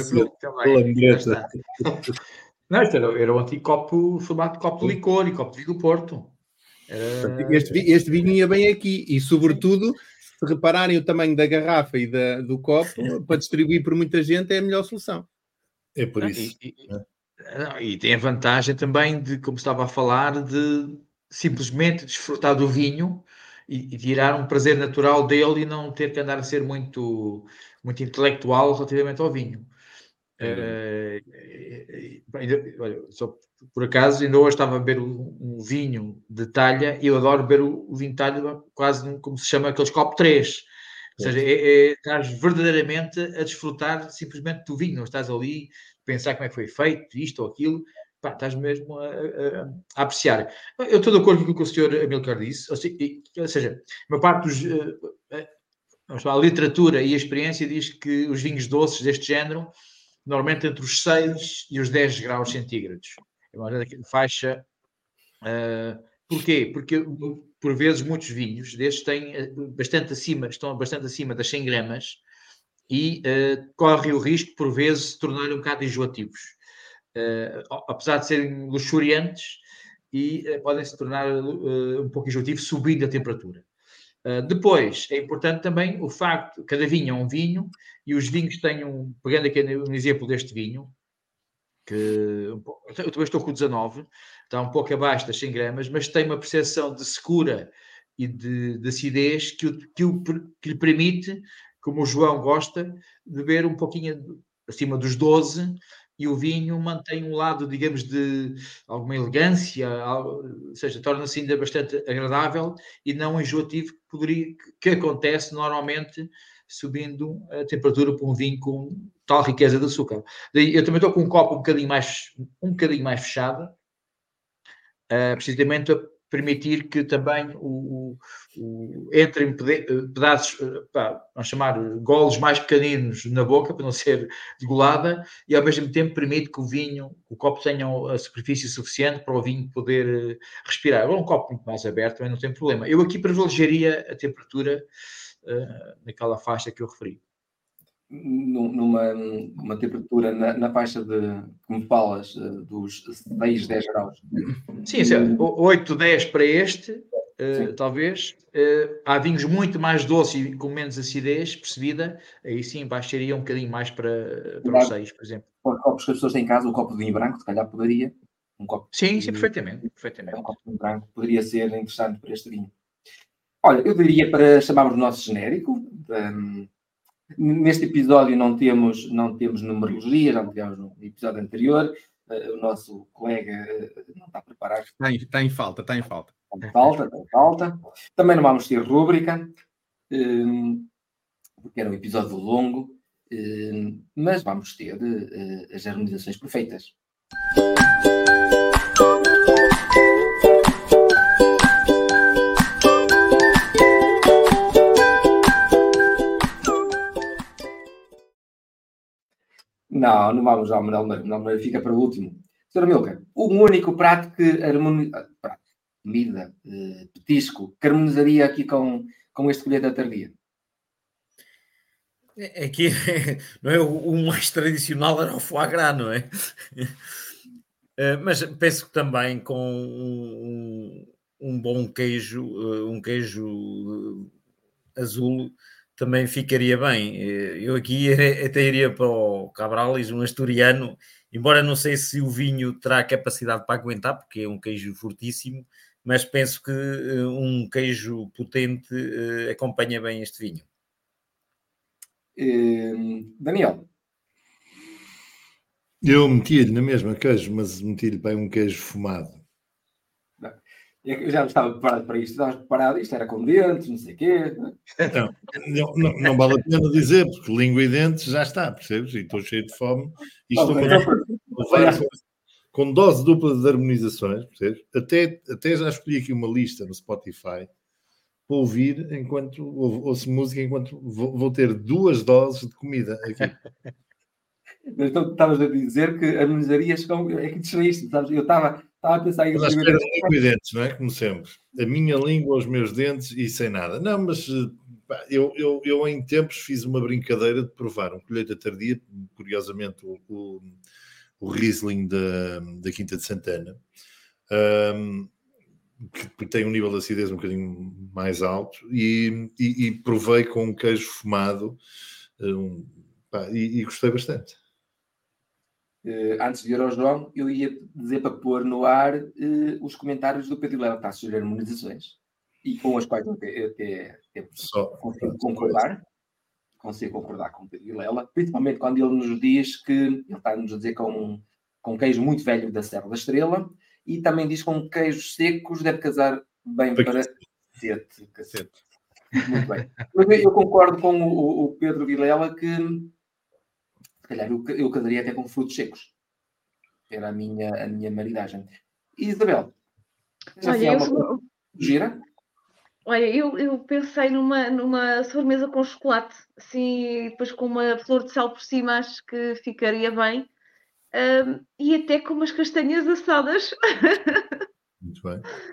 Não, isto era, era o antigo copo, formato de copo de licor e copo de vinho do Porto. Era... Este, este vinho ia bem aqui e, sobretudo, se repararem o tamanho da garrafa e da, do copo, para distribuir por muita gente é a melhor solução. É por isso. E, e, não, e tem a vantagem também de, como estava a falar, de simplesmente desfrutar do vinho e, e tirar um prazer natural dele e não ter que andar a ser muito, muito intelectual relativamente ao vinho. Uh, olha, só por acaso ainda hoje estava a beber um, um vinho de talha e eu adoro beber o, o vinho de talha quase como se chama aqueles copo três, ou seja, é, é, estás verdadeiramente a desfrutar simplesmente do vinho, não estás ali a pensar como é que foi feito, isto ou aquilo, pá, estás mesmo a, a, a apreciar. Eu estou de acordo com o que o senhor Amilcar disse, ou seja, ou seja uma parte dos uh, uh, a literatura e a experiência diz que os vinhos doces deste género normalmente entre os seis e os dez graus centígrados. É uma faixa uh, Porquê? Porque, por vezes, muitos vinhos destes têm bastante acima, estão bastante acima das cem gramas e uh, correm o risco, por vezes, de se tornarem um bocado enjoativos. Uh, apesar de serem luxuriantes, e uh, podem se tornar uh, um pouco enjoativos, subindo a temperatura. Uh, depois, é importante também o facto que cada vinho é um vinho, e os vinhos tenham, pegando aqui no exemplo deste vinho, que eu também estou com o dezanove, está um pouco abaixo das cem gramas, mas tem uma percepção de secura e de, de acidez que, o, que, o, que lhe permite, como o João gosta, beber um pouquinho acima dos doze, e o vinho mantém um lado, digamos, de alguma elegância, algo, ou seja, torna-se ainda bastante agradável e não enjoativo, que, poderia, que acontece normalmente subindo a temperatura para um vinho com tal riqueza de açúcar. Eu também estou com um copo um bocadinho mais, um bocadinho mais fechado, uh, precisamente a permitir que também o, o, entrem pedaços, pá, vamos chamar golos mais pequeninos na boca, para não ser degolada, e ao mesmo tempo permite que o vinho, o copo tenha a superfície suficiente para o vinho poder respirar. Agora um copo muito mais aberto também não tem problema. Eu aqui privilegiaria a temperatura uh, naquela faixa que eu referi. Numa, numa temperatura na, na faixa de, como falas, dos seis, dez graus. Sim, sim, oito, dez para este, uh, talvez. Uh, há vinhos muito mais doces e com menos acidez percebida, aí sim baixaria um bocadinho mais para, para os seis, por exemplo. Os copos que as pessoas têm em casa, o copo de vinho branco, se calhar poderia. Um copo sim, de, sim, perfeitamente. perfeitamente. Um copo de vinho branco poderia ser interessante para este vinho. Olha, eu diria para chamarmos o nosso genérico. Um, Neste episódio não temos, não temos numerologia, já tivemos no episódio anterior. Uh, o nosso colega uh, não está preparado. Está em, está em falta, está em falta. Está em falta, está em falta. Também não vamos ter rúbrica, um, porque era um episódio longo, um, mas vamos ter uh, as harmonizações perfeitas. Não, não vamos ao Manuel Meira. Manuel Meira fica para o último. senhora Milka, o único prato que harmoniza... Prato, comida, eh, petisco, que harmonizaria aqui com, com este colheita tardia? Aqui, não é? O, o mais tradicional era o foie gras, não é? Mas penso que também com um, um bom queijo, um queijo azul, também ficaria bem. Eu aqui até iria para o Cabrales, um asturiano, embora não sei se o vinho terá capacidade para aguentar, porque é um queijo fortíssimo, mas penso que um queijo potente acompanha bem este vinho. Uh, Daniel? Eu meti-lhe na mesma queijo, mas meti-lhe bem um queijo fumado. Eu já não estava preparado para isto. Estavas preparado, isto era com dentes, não sei o quê. Não, não, não, não vale a pena dizer, porque língua e dentes já está, percebes? E estou cheio de fome. E estou com, com, com dose dupla de harmonizações, percebes? Até, até já escolhi aqui uma lista no Spotify para ouvir enquanto ouço música, enquanto vou, vou ter duas doses de comida aqui. Mas então estavas a dizer que harmonizarias com... É que distraíste, sabes? Eu estava... Estava a pensar em... Mas às vezes língua e dentes, não é? Como sempre. A minha língua, os meus dentes e sem nada. Não, mas pá, eu, eu, eu em tempos fiz uma brincadeira de provar um colheita tardia, curiosamente o, o, o Riesling da, da Quinta de Santana, um, que tem um nível de acidez um bocadinho mais alto, e, e, e provei com um queijo fumado um, pá, e, e gostei bastante. Uh, antes de ir ao João, eu ia dizer para pôr no ar uh, os comentários do Pedro Lela, que está a sugerir harmonizações, e com as quais eu até, até, até Só, consigo concordar, consigo concordar com o Pedro Lela, principalmente quando ele nos diz que, ele está-nos a dizer com, com queijo muito velho da Serra da Estrela, e também diz com queijos secos deve casar bem para cacete. cacete. Muito bem. Eu, eu concordo com o, o Pedro Vilela que se calhar eu, eu casaria até com frutos secos. Era a minha, a minha maridagem. E Isabel? Olha, eu sou... Gira? Olha, eu, eu pensei numa, numa sobremesa com chocolate, assim, depois com uma flor de sal por cima, acho que ficaria bem. Um, e até com umas castanhas assadas. Muito bem.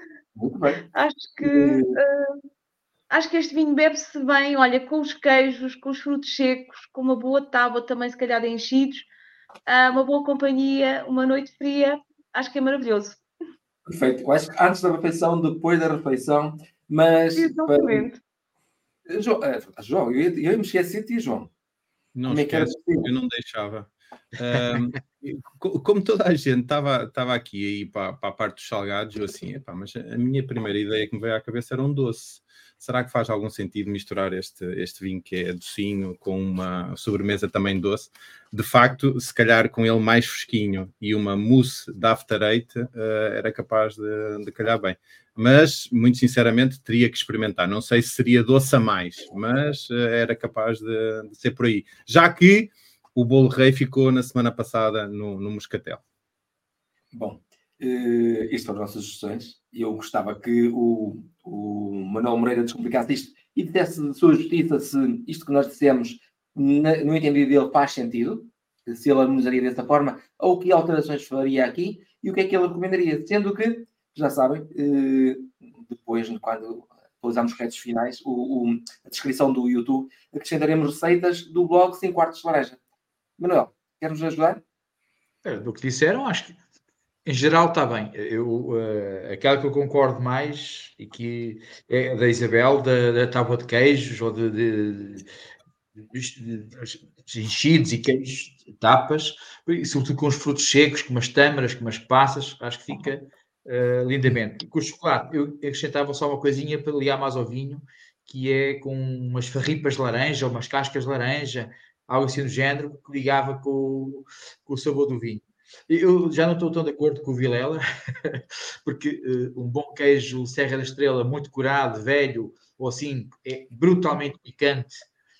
Muito bem. Acho que, uh, acho que este vinho bebe-se bem, olha, com os queijos, com os frutos secos, com uma boa tábua também, se calhar, de enchidos, uh, uma boa companhia, uma noite fria, acho que é maravilhoso. Perfeito. Eu acho que antes da refeição, depois da refeição, mas... Exatamente. Para... Jo... João, eu ia, eu ia me esquecer de ti, João. Não Como é que era esquece, possível? eu não deixava. Um, como toda a gente estava estava aqui aí para, para a parte dos salgados, eu assim, epá, mas a minha primeira ideia que me veio à cabeça era um doce. Será que faz algum sentido misturar este, este vinho que é docinho com uma sobremesa também doce? De facto, se calhar com ele mais fresquinho e uma mousse de after eight uh, era capaz de, de calhar bem. Mas, muito sinceramente, teria que experimentar. Não sei se seria doce a mais, mas uh, era capaz de, de ser por aí. Já que o bolo rei ficou na semana passada no, no Moscatel. Bom, uh, isto foram as nossas sugestões. Eu gostava que o, o Manuel Moreira descomplicasse isto e dissesse de sua justiça se isto que nós dissemos na, no entendido dele faz sentido, se ele harmonizaria dessa forma, ou que alterações faria aqui e o que é que ele recomendaria. Sendo que, já sabem, uh, depois, quando usamos os créditos finais, o, o, a descrição do YouTube, acrescentaremos receitas do blog cinco quartos de laranja. Manuel, quer-nos ajudar? Do que disseram, acho que em geral está bem. Eu, uh, aquela que eu concordo mais e que é da Isabel, da, da tábua de queijos ou de, de, de, de enchidos e queijos, tapas, e sobretudo com os frutos secos, como as tâmaras, como as passas, acho que fica uh, lindamente. E com o chocolate, eu acrescentava só uma coisinha para ligar mais ao vinho, que é com umas farripas de laranja ou umas cascas de laranja, algo assim do género, que ligava com, com o sabor do vinho. Eu já não estou tão de acordo com o Vilela, porque uh, um bom queijo Serra da Estrela, muito curado, velho, ou assim, é brutalmente picante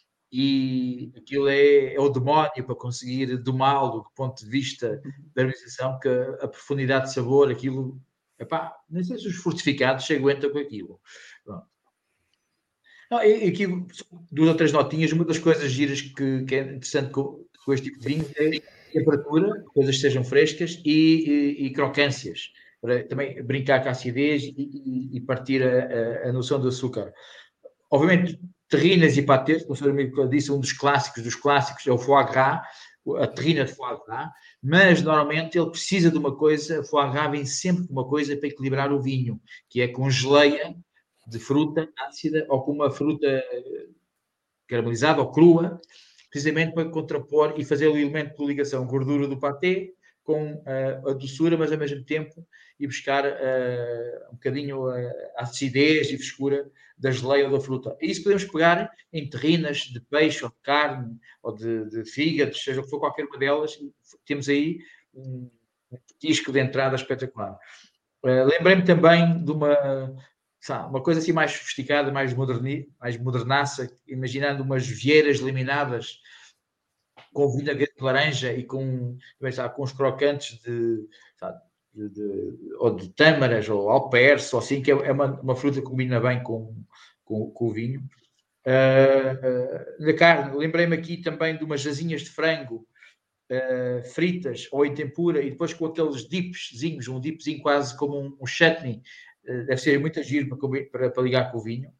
e aquilo é, é o demónio para conseguir domá-lo do ponto de vista da harmonização, que a, a profundidade de sabor, aquilo, epá, não sei se os fortificados se aguentam com aquilo. Pronto. Não, e aqui duas ou três notinhas. Uma das coisas giras que, que é interessante com, com este tipo de vinho é a temperatura, coisas que sejam frescas e, e, e crocâncias, para também brincar com a acidez e, e, e partir a, a, a noção do açúcar. Obviamente, terrinas e patês, como o senhor amigo disse, um dos clássicos dos clássicos é o foie gras, a terrina de foie gras, mas normalmente ele precisa de uma coisa, o foie gras vem sempre com uma coisa para equilibrar o vinho, que é com geleia de fruta ácida ou com uma fruta caramelizada ou crua, precisamente para contrapor e fazer o elemento de ligação gordura do patê com uh, a doçura, mas ao mesmo tempo e buscar uh, um bocadinho a, a acidez e frescura da geleia ou da fruta. E isso podemos pegar em terrinas de peixe ou de carne ou de, de fígado, seja o que for, qualquer uma delas, temos aí um, um petisco de entrada espetacular. Uh, lembrei-me também de uma, sabe, uma coisa assim mais sofisticada, mais, moderni, mais modernaça, imaginando umas vieiras laminadas com vinagre de laranja e com, sabe, com os crocantes de, sabe, de, de, ou de tâmaras ou alperce, ou assim, que é uma, uma fruta que combina bem com, com, com o vinho. Uh, uh, na carne, lembrei-me aqui também de umas asinhas de frango Uh, fritas ou em tempura e depois com aqueles dipzinhos, um dipzinho quase como um, um chutney, uh, deve ser muito giro para, para, para ligar com o vinho.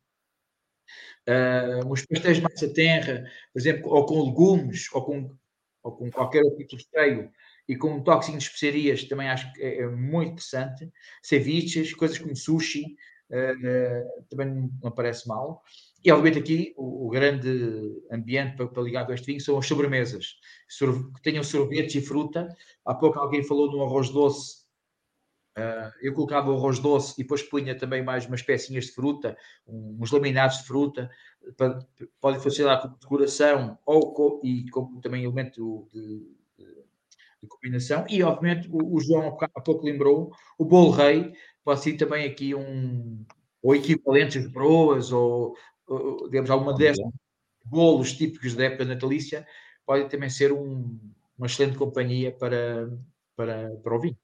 Uh, uns pastéis de massa terra, por exemplo, ou com legumes, ou com, ou com qualquer outro tipo de recheio, e com um toquezinho de especiarias, também acho que é, é muito interessante. Ceviches, coisas como sushi, uh, uh, também não parece mal. E, obviamente, aqui o, o grande ambiente para, para ligar com este vinho são as sobremesas. Sorve, que tenham sorvetes e fruta. Há pouco alguém falou no arroz doce. Uh, eu colocava o arroz doce e depois punha também mais umas pecinhas de fruta, uns laminados de fruta. Para, pode funcionar como decoração ou com, e como também elemento de, de, de combinação. E, obviamente, o, o João há pouco lembrou, o bolo rei pode ser também aqui um... ou equivalentes de broas, ou, ou digamos, alguma destes bolos típicos da época natalícia, pode também ser um, uma excelente companhia para, para, para o vinho.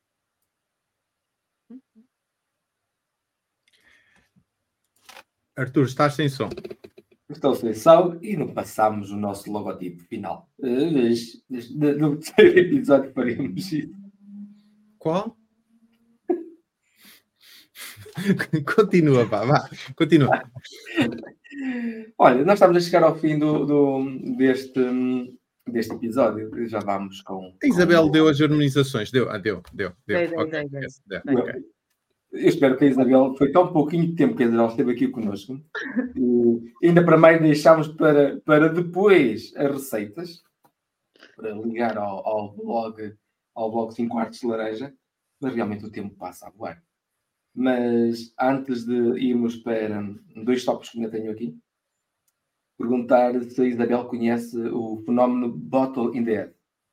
Arthur, estás sem som. Estou sem som e não passámos o nosso logotipo final. Mas, mas no terceiro episódio faremos isso. Qual? Continua, pá, vá, continua. Olha, nós estamos a chegar ao fim do, do- deste, deste episódio. Já vamos com... A Isabel com... deu as harmonizações. Deu, ah, deu, deu. deu. Dei, dei, Ok, dei, dei. esse deu, Dei. ok. Eu espero que a Isabel, foi tão pouquinho tempo que a Isabel esteve aqui connosco, e ainda para mais deixámos para, para depois as receitas, para ligar ao, ao blog, ao blog cinco Quartos de Laranja, mas realmente o tempo passa a voar. Mas antes de irmos para dois tópicos que ainda tenho aqui, perguntar se a Isabel conhece o fenómeno Bottle in the Head.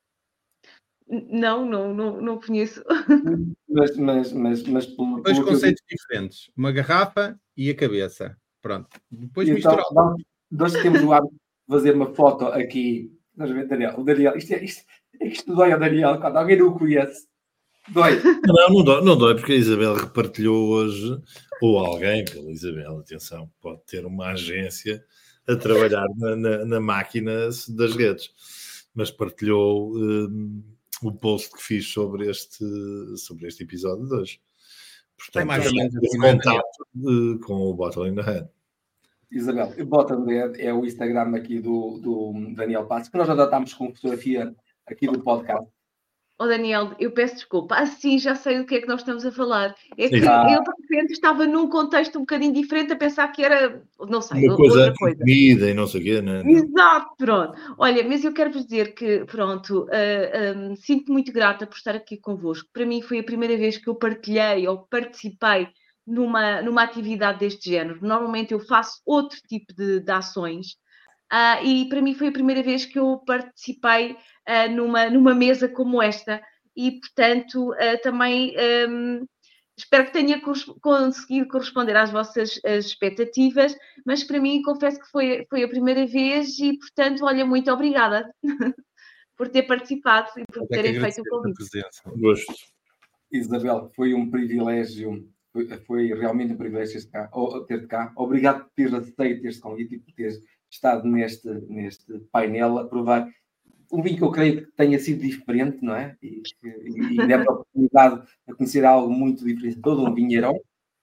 Não, não, não, não conheço. Mas, mas, mas, mas pelo, Dois pelo que eu vi- conceitos diferentes. Uma garrafa e a cabeça. Pronto. Depois então, misturar. nós, nós temos o hábito de fazer uma foto aqui. Estás a ver, Daniel? O Daniel, isto, é, isto, é que isto dói ao Daniel, quando alguém não o conhece. Dói. Não, não dói, não dói, porque a Isabel repartilhou hoje, ou alguém, pela Isabel, atenção, pode ter uma agência a trabalhar na, na, na máquina das redes, mas partilhou um, o post que fiz sobre este, sobre este episódio de hoje. Portanto, É mais ou menos tive assim, não é, contato uh, com o Bottle in the Head. Isabel, o Bottom Dead é o Instagram aqui do, do Daniel Passos, que nós já estamos com fotografia aqui do podcast. Oh, Daniel, eu peço desculpa. Ah, sim, já sei do que é que nós estamos a falar. É que Exato. eu, de repente, estava num contexto um bocadinho diferente a pensar que era, não sei, Uma coisa outra coisa. comida e não sei o quê, não, não. Exato, pronto. Olha, mas eu quero vos dizer que, pronto, uh, um, sinto-me muito grata por estar aqui convosco. Para mim foi a primeira vez que eu partilhei ou participei numa, numa atividade deste género. Normalmente eu faço outro tipo de, de ações. Uh, e para mim foi a primeira vez que eu participei uh, numa, numa mesa como esta e, portanto, uh, também um, espero que tenha cors- conseguido corresponder às vossas as expectativas, mas para mim confesso que foi, foi a primeira vez e, portanto, olha, muito obrigada por ter participado e por É que terem agradecer feito o a convite. presença. Gosto. Isabel, foi um privilégio, foi, foi realmente um privilégio ter-te cá, ou- ter-te cá. Obrigado por teres aceito este convite e por teres estado neste, neste painel a provar um vinho que eu creio que tenha sido diferente, não é? E, e, e deve a oportunidade a conhecer algo muito diferente, todo um vinheirão.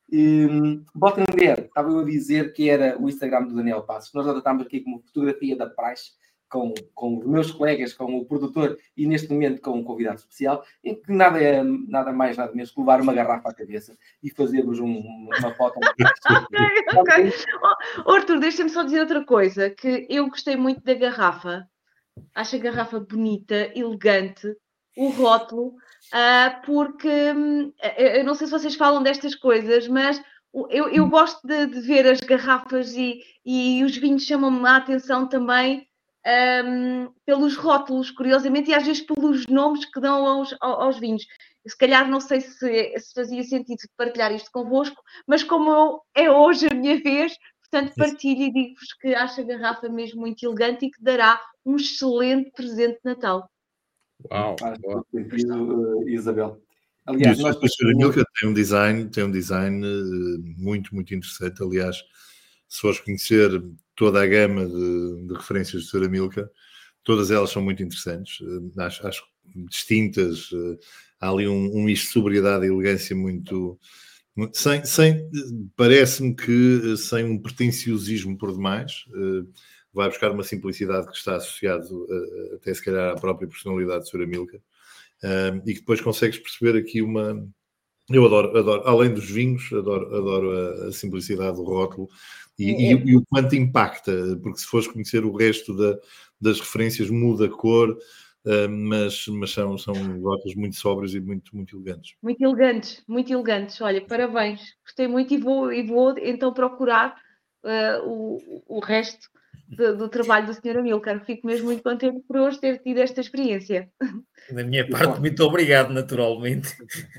Um, Bottom Dead, estava eu a dizer que era o Instagram do Daniel Passos. Nós já estamos aqui com uma fotografia da praxe, com, com os meus colegas, com o produtor e neste momento com um convidado especial, em que nada é nada mais, nada menos que levar uma garrafa à cabeça e fazermos um, uma foto. Ok, ok. Oh, Arthur, deixa-me só dizer outra coisa, que eu gostei muito da garrafa. Acho a garrafa bonita, elegante, o rótulo, ah, porque hum, eu não sei se vocês falam destas coisas, mas o- eu, eu gosto de, de ver as garrafas e, e os vinhos chamam-me a atenção também hum, pelos rótulos, curiosamente, e às vezes pelos nomes que dão aos, ao- aos vinhos. Se calhar não sei se, se fazia sentido partilhar isto convosco, mas como eu- é hoje a minha vez, portanto partilho e digo-vos que acho a garrafa mesmo muito elegante e que dará um excelente presente de Natal. Uau, Faz boa. todo sentido, uh, Isabel. E Aliás, o nós Senhor Milka tem um design, tem um design uh, muito, muito interessante. Aliás, se fores conhecer toda a gama de, de referências do Senhor Milka, todas elas são muito interessantes, uh, acho, acho distintas. Uh, há ali um, um misto de sobriedade e elegância muito. muito sem, sem, parece-me que sem um pretenciosismo por demais. Uh, vai buscar uma simplicidade que está associado uh, até se calhar à própria personalidade do Senhor Milka. Uh, e que depois consegues perceber aqui uma... Eu adoro, adoro, além dos vinhos, adoro, adoro a, a simplicidade do rótulo e, É. e, e o quanto impacta, porque se fores conhecer o resto da, das referências, muda a cor, uh, mas, mas são, são rótulos muito sóbrios e muito, muito elegantes. Muito elegantes, muito elegantes. Olha, parabéns. Gostei muito e vou, e vou então procurar uh, o, o resto do, do trabalho do senhor Amílcar. Fico mesmo muito contente por hoje ter tido esta experiência. Da minha parte, muito obrigado, naturalmente.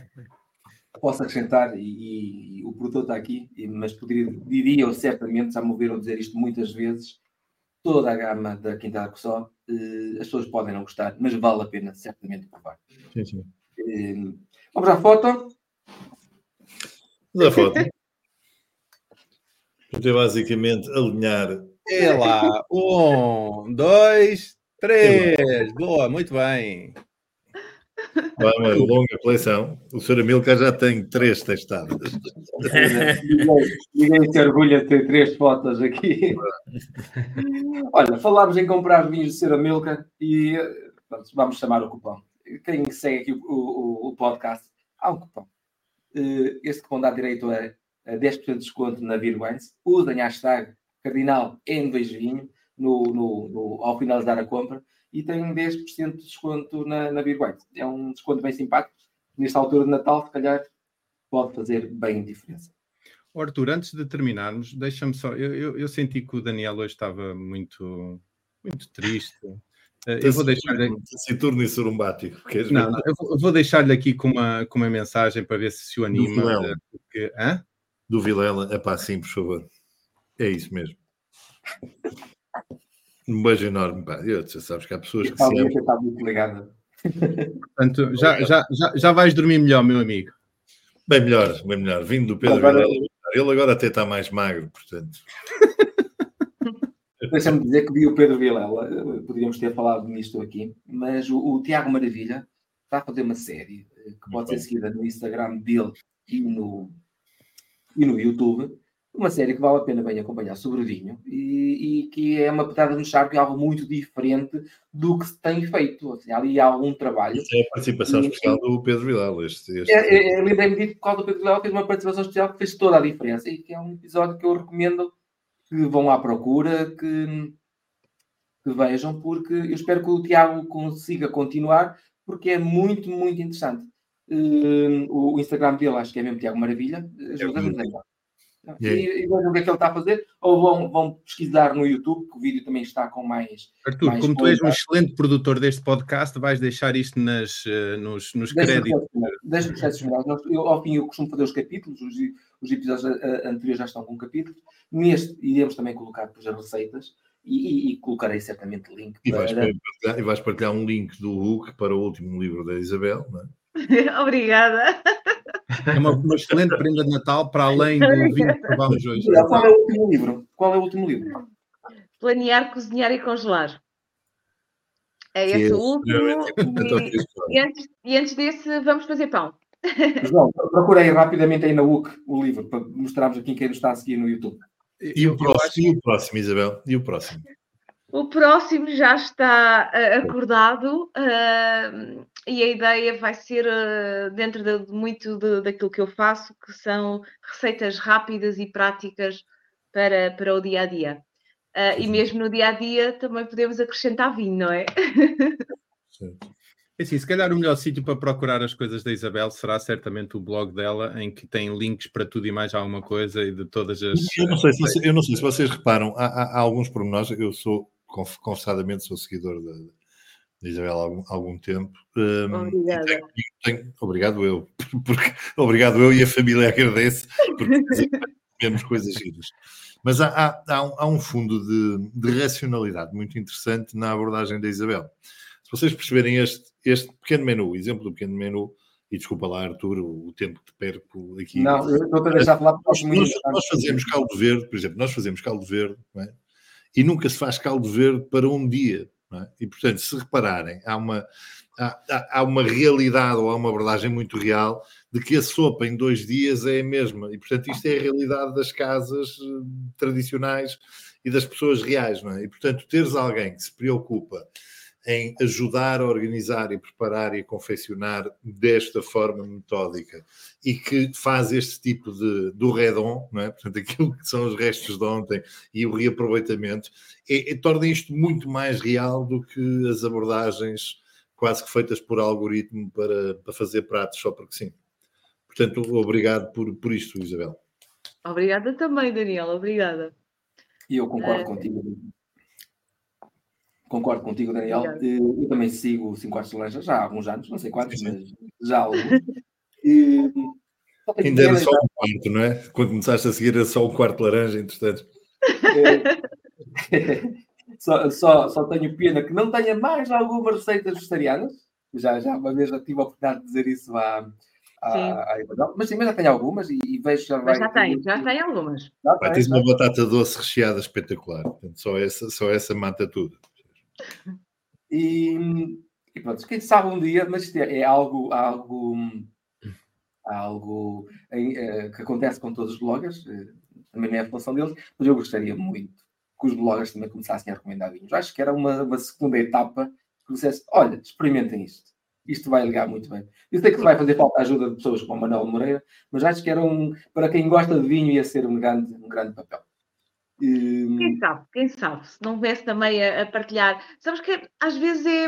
Posso acrescentar, e, e o produtor está aqui, e- mas poderia, diria eu certamente, já me ouviram dizer isto muitas vezes, toda a gama da Quinta da Cossó, eh, as pessoas podem não gostar, mas vale a pena certamente provar. Sim, sim. Eh, vamos à foto. Mas a foto. Então, basicamente, alinhar. É lá. Um, dois, três. Boa, muito bem. Há uma longa coleção. O senhor Amilcar já tem três testadas. Ninguém se orgulha de ter três fotos aqui. Olha, falámos em comprar vinhos de senhor Amilcar e pronto, vamos chamar o cupom. Quem segue aqui o, o, o podcast, há um cupom. Este cupom dá direito a, a dez por cento de desconto na Beer Wines. Usem a hashtag Cardinal N dois Vinho no, no, no, ao finalizar a compra. E tem dez por cento de desconto na, na Beer Wines. É um desconto bem simpático. Nesta altura de Natal, se calhar, pode fazer bem diferença. Arthur, antes de terminarmos, deixa-me só... Eu, eu, eu senti que o Daniel hoje estava muito, muito triste. Eu vou deixar-lhe... Taciturno e sorumbático. Não, não, eu vou, vou deixar-lhe aqui com uma, com uma mensagem para ver se se o anima. Do Vilela. Porque... Hã? Do Vilela. É pá, sim, por favor. É isso mesmo. Um beijo enorme, pá. Eu, você sabes que há pessoas que se amam. Está muito ligado. Portanto, já, já, já, já vais dormir melhor, meu amigo. Bem melhor, bem melhor. Vindo do Pedro agora... Vilela. Ele agora até está mais magro, portanto. Deixa-me dizer que vi o Pedro Vilela. Podíamos ter falado nisto aqui. Mas o, o Tiago Maravilha está a fazer uma série que pode ser seguida no Instagram dele e no, e no YouTube. Uma série que vale a pena bem acompanhar sobre o vinho e, e que é uma petada no charco, é algo muito diferente do que se tem feito. Assim, ali há algum trabalho. Isso é a participação e, especial do Pedro Vilela. Este, este... É, é, é, lembrei-me dito que o qual do Pedro Vilela fez uma participação especial que fez toda a diferença e que é um episódio que eu recomendo que vão à procura, que, que vejam, porque eu espero que o Tiago consiga continuar, porque é muito, muito interessante. Uh, o Instagram dele, acho que é mesmo Tiago Maravilha, ajuda-nos a lembrar. E, e vejam o que é que ele está a fazer, ou vão, vão pesquisar no YouTube, que o vídeo também está com mais... Arthur, mais como tu és um excelente produtor deste podcast, vais deixar isto nas, uh, nos, nos créditos. Deixa os créditos finais. Eu, ao fim, eu costumo fazer os capítulos, os, os episódios uh, anteriores já estão com capítulos. Neste, iremos também colocar depois as receitas e, e, e colocarei certamente link. E vais, para... partilhar, e vais partilhar um link do Hulk para o último livro da Isabel, não é? Obrigada. É uma, uma excelente prenda de Natal para além do vinho que provamos hoje. Qual é o último livro? Qual é o último livro? Planear, cozinhar e congelar. É esse é o último. E, e, antes, e antes desse, vamos fazer pão. João, procurei rapidamente aí na U C o livro para mostrarmos aqui quem nos está a seguir no YouTube. E o próximo, e o próximo Isabel? E o próximo? O próximo já está uh, acordado uh, e a ideia vai ser uh, dentro de, de muito de, daquilo que eu faço, que são receitas rápidas e práticas para, para o dia-a-dia. Uh, e mesmo no dia-a-dia também podemos acrescentar vinho, não é? Sim. Assim, se calhar o melhor sítio para procurar as coisas da Isabel será certamente o blog dela, em que tem links para tudo e mais alguma coisa e de todas as... Eu não sei se, você, eu não sei se vocês reparam, há, há, há alguns pormenores, eu sou, confessadamente, sou seguidor da, da Isabel há algum, algum tempo. Um, Obrigada. Tenho, tenho, obrigado eu, porque, obrigado eu e a família agradece, porque temos coisas giras. Mas há, há, há, um, há um fundo de, de racionalidade muito interessante na abordagem da Isabel. Se vocês perceberem este, este pequeno menu, o exemplo do pequeno menu, e desculpa lá, Arthur, o, o tempo que perco aqui. Não, eu estou a deixar falar nós, nós, nós fazemos caldo verde, por exemplo, nós fazemos caldo verde, não é? E nunca se faz caldo verde para um dia, não é? E, portanto, se repararem, há uma, há, há uma realidade ou há uma abordagem muito real de que a sopa em dois dias é a mesma. E, portanto, isto é a realidade das casas tradicionais e das pessoas reais, não é? E, portanto, teres alguém que se preocupa em ajudar a organizar e preparar e a confeccionar desta forma metódica e que faz este tipo de do redon, não é? Portanto, aquilo que são os restos de ontem e o reaproveitamento, é, é, torna isto muito mais real do que as abordagens quase que feitas por algoritmo para, para fazer pratos só porque sim. Portanto, obrigado por, por isto, Isabel. Obrigada também, Daniela, obrigada. E eu concordo é... contigo. Concordo contigo, Daniel. Obrigada. Eu também sigo o cinco Quartos de Laranja já há alguns anos, não sei quantos, sim, sim. mas já há alguns. E... Ainda era só um quarto, não é? Quando começaste a seguir era só um quarto de laranja, entretanto. É... só, só, só tenho pena que não tenha mais algumas receitas vegetarianas. Já, já uma vez já tive a oportunidade de dizer isso à, à, à Ivadão. Mas sim, mas já tenho algumas e, e vejo já mas vai... já tem, já tem algumas. Já vai, tens uma batata doce recheada espetacular. Portanto, só essa, só essa mata tudo. E E pronto, quem sabe um dia, mas isto é, é algo, algo, algo em, uh, que acontece com todos os bloggers, uh, também não é a função deles, mas eu gostaria muito que os bloggers também começassem a recomendar vinhos. Acho que era uma, uma segunda etapa que dissesse, olha, experimentem isto. Isto vai ligar muito bem. Eu sei que vai fazer falta a ajuda de pessoas como o Manuel Moreira, mas acho que era um, para quem gosta de vinho ia ser um grande, um grande papel. E... Quem sabe, quem sabe, se não viesse também a, a partilhar. Sabes que às vezes é...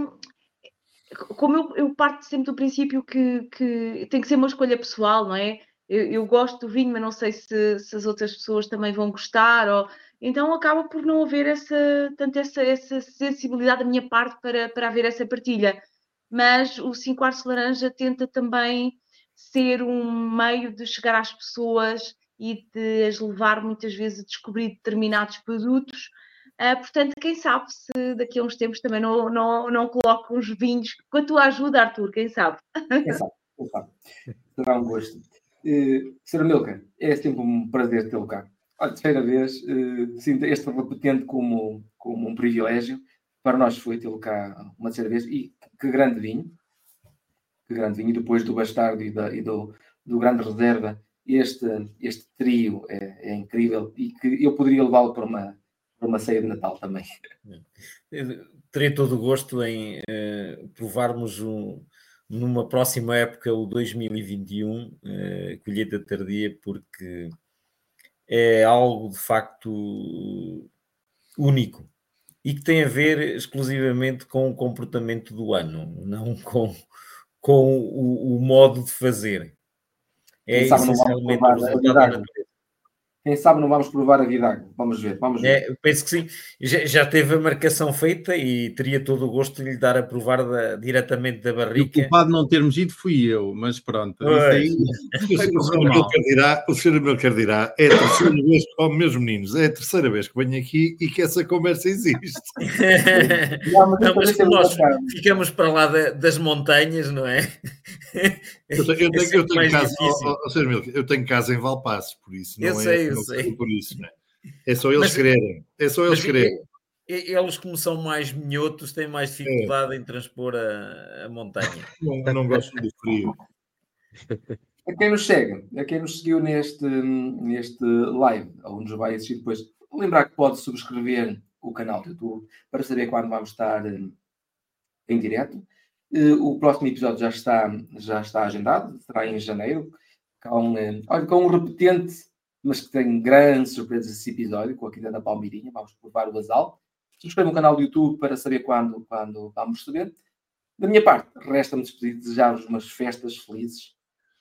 Como eu, eu parto sempre do princípio que, que tem que ser uma escolha pessoal, não é? Eu, eu gosto do vinho, mas não sei se, se as outras pessoas também vão gostar, ou... então acaba por não haver essa, tanto essa, essa sensibilidade da minha parte para, para haver essa partilha. Mas o cinco Quartos de Laranja tenta também ser um meio de chegar às pessoas e de as levar muitas vezes a descobrir determinados produtos. Uh, portanto, quem sabe se daqui a uns tempos também não, não, não coloco uns vinhos com a tua ajuda, Arthur, quem sabe? Quem sabe, quem sabe. Será um gosto. Uh, senhora Milka, é sempre um prazer tê-lo cá. Olha, terceira vez, uh, sinto este repetente como, como um privilégio. Para nós foi tê-lo cá uma terceira vez. E que grande vinho. Que grande vinho. Depois do Bastardo e, da, e do, do Grande Reserva, este, este trio é, é incrível. E que eu poderia levá-lo para uma, para uma ceia de Natal também. Terei todo o gosto em uh, provarmos um, numa próxima época, o dois mil e vinte e um, uh, colheita tardia, porque é algo de facto único. E que tem a ver exclusivamente com o comportamento do ano, não com, com o, o modo de fazer. É essencialmente o resultado da natureza. Quem sabe não vamos provar a Vidago. Vamos ver, vamos ver. É, penso que sim. Já, já teve a marcação feita e teria todo o gosto de lhe dar a provar da, diretamente da barrica. E o culpado de não termos ido fui eu, mas pronto. Isso aí... O senhor Milker dirá, o senhor Milker dirá, é a terceira vez que come, meus meninos, é a terceira vez que venho aqui e que essa conversa existe. Não, mas nós ficamos para lá da, das montanhas, não é? Eu tenho, eu tenho, eu tenho casa, oh, oh, senhor Milker, eu tenho casa em Valpaços, por isso não eu é. Sei, Eu não sei. por isso, não é? É só eles mas, quererem. É só eles quererem. Eles, como são mais minhotos, têm mais dificuldade é. em transpor a, a montanha. Não, não gostam do frio. A quem nos segue, a quem nos seguiu neste, neste live, ou nos vai assistir depois, lembrar que pode subscrever o canal do YouTube para saber quando vamos estar em direto. O próximo episódio já está, já está agendado, será em janeiro, com, olha, com um repetente, mas que tem grandes surpresas esse episódio, com a Quinta da Palmeirinha. Vamos provar o Basal. Subscrevam o canal do YouTube para saber quando, quando vamos receber. Da minha parte, resta-me despedir, desejar-vos umas festas felizes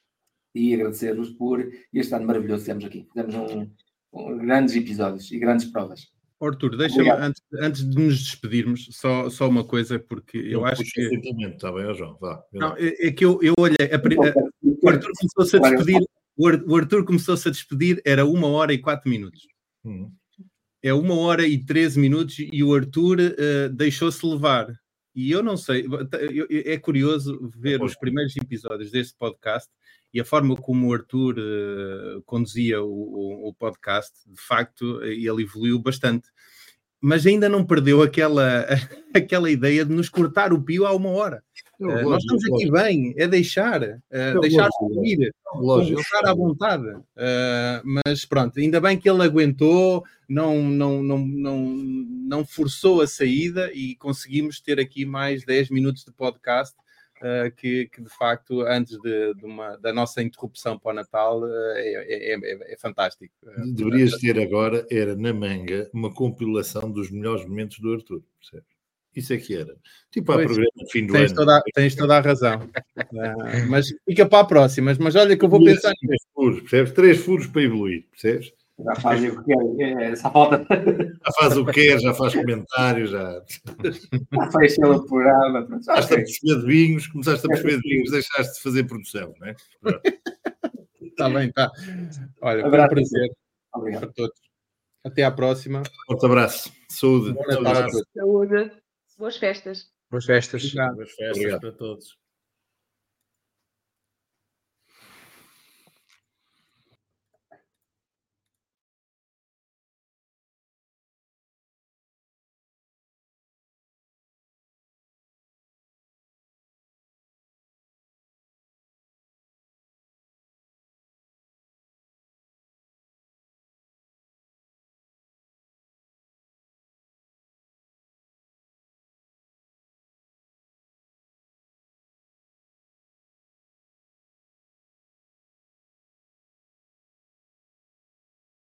e agradecer-vos por este ano maravilhoso que temos aqui. Temos um, um, grandes episódios e grandes provas. Arthur, deixa-me, antes, antes de nos despedirmos, só, só uma coisa, porque eu não, acho que... Está bem, João, vá. Não, é, é que eu, eu olhei... A, a, o Arthur começou-se a despedir... O Arthur começou-se a despedir, era uma hora e quatro minutos. Hum. É uma hora e treze minutos e o Arthur uh, deixou-se levar. E eu não sei, é curioso ver os primeiros episódios deste podcast e a forma como o Arthur uh, conduzia o, o, o podcast. De facto, ele evoluiu bastante. Mas ainda não perdeu aquela, aquela ideia de nos cortar o pio a uma hora. Uh, lógico, nós estamos aqui lógico. bem, é deixar, uh, deixar fluir, conversar à vontade. Uh, mas pronto, ainda bem que ele aguentou, não, não, não, não, não forçou a saída e conseguimos ter aqui mais dez minutos de podcast, uh, que, que de facto, antes de, de uma, da nossa interrupção para o Natal, uh, é, é, é, é fantástico. Deverias ter agora, era na manga, uma compilação dos melhores momentos do Arthur, percebe? Isso é que era. Tipo, há programa no fim do tens ano. Toda, tens toda a razão. Uh, mas fica para a próxima. Mas olha que eu vou pensar nisso. Três furos, percebes? Três furos para evoluir, percebes? Já faz o que quer. Essa falta. Já faz o que quer, já faz comentários, já. Já faz o programa. Começaste a perceber de vinhos, começaste a perceber de vinhos, deixaste de fazer produção, não é? Está bem, está. Olha, foi um prazer. Obrigado a todos. Até à próxima. Forte abraço. Saúde. Saúde. Saúde. Boas festas. Boas festas. Boas festas Obrigado. Para todos.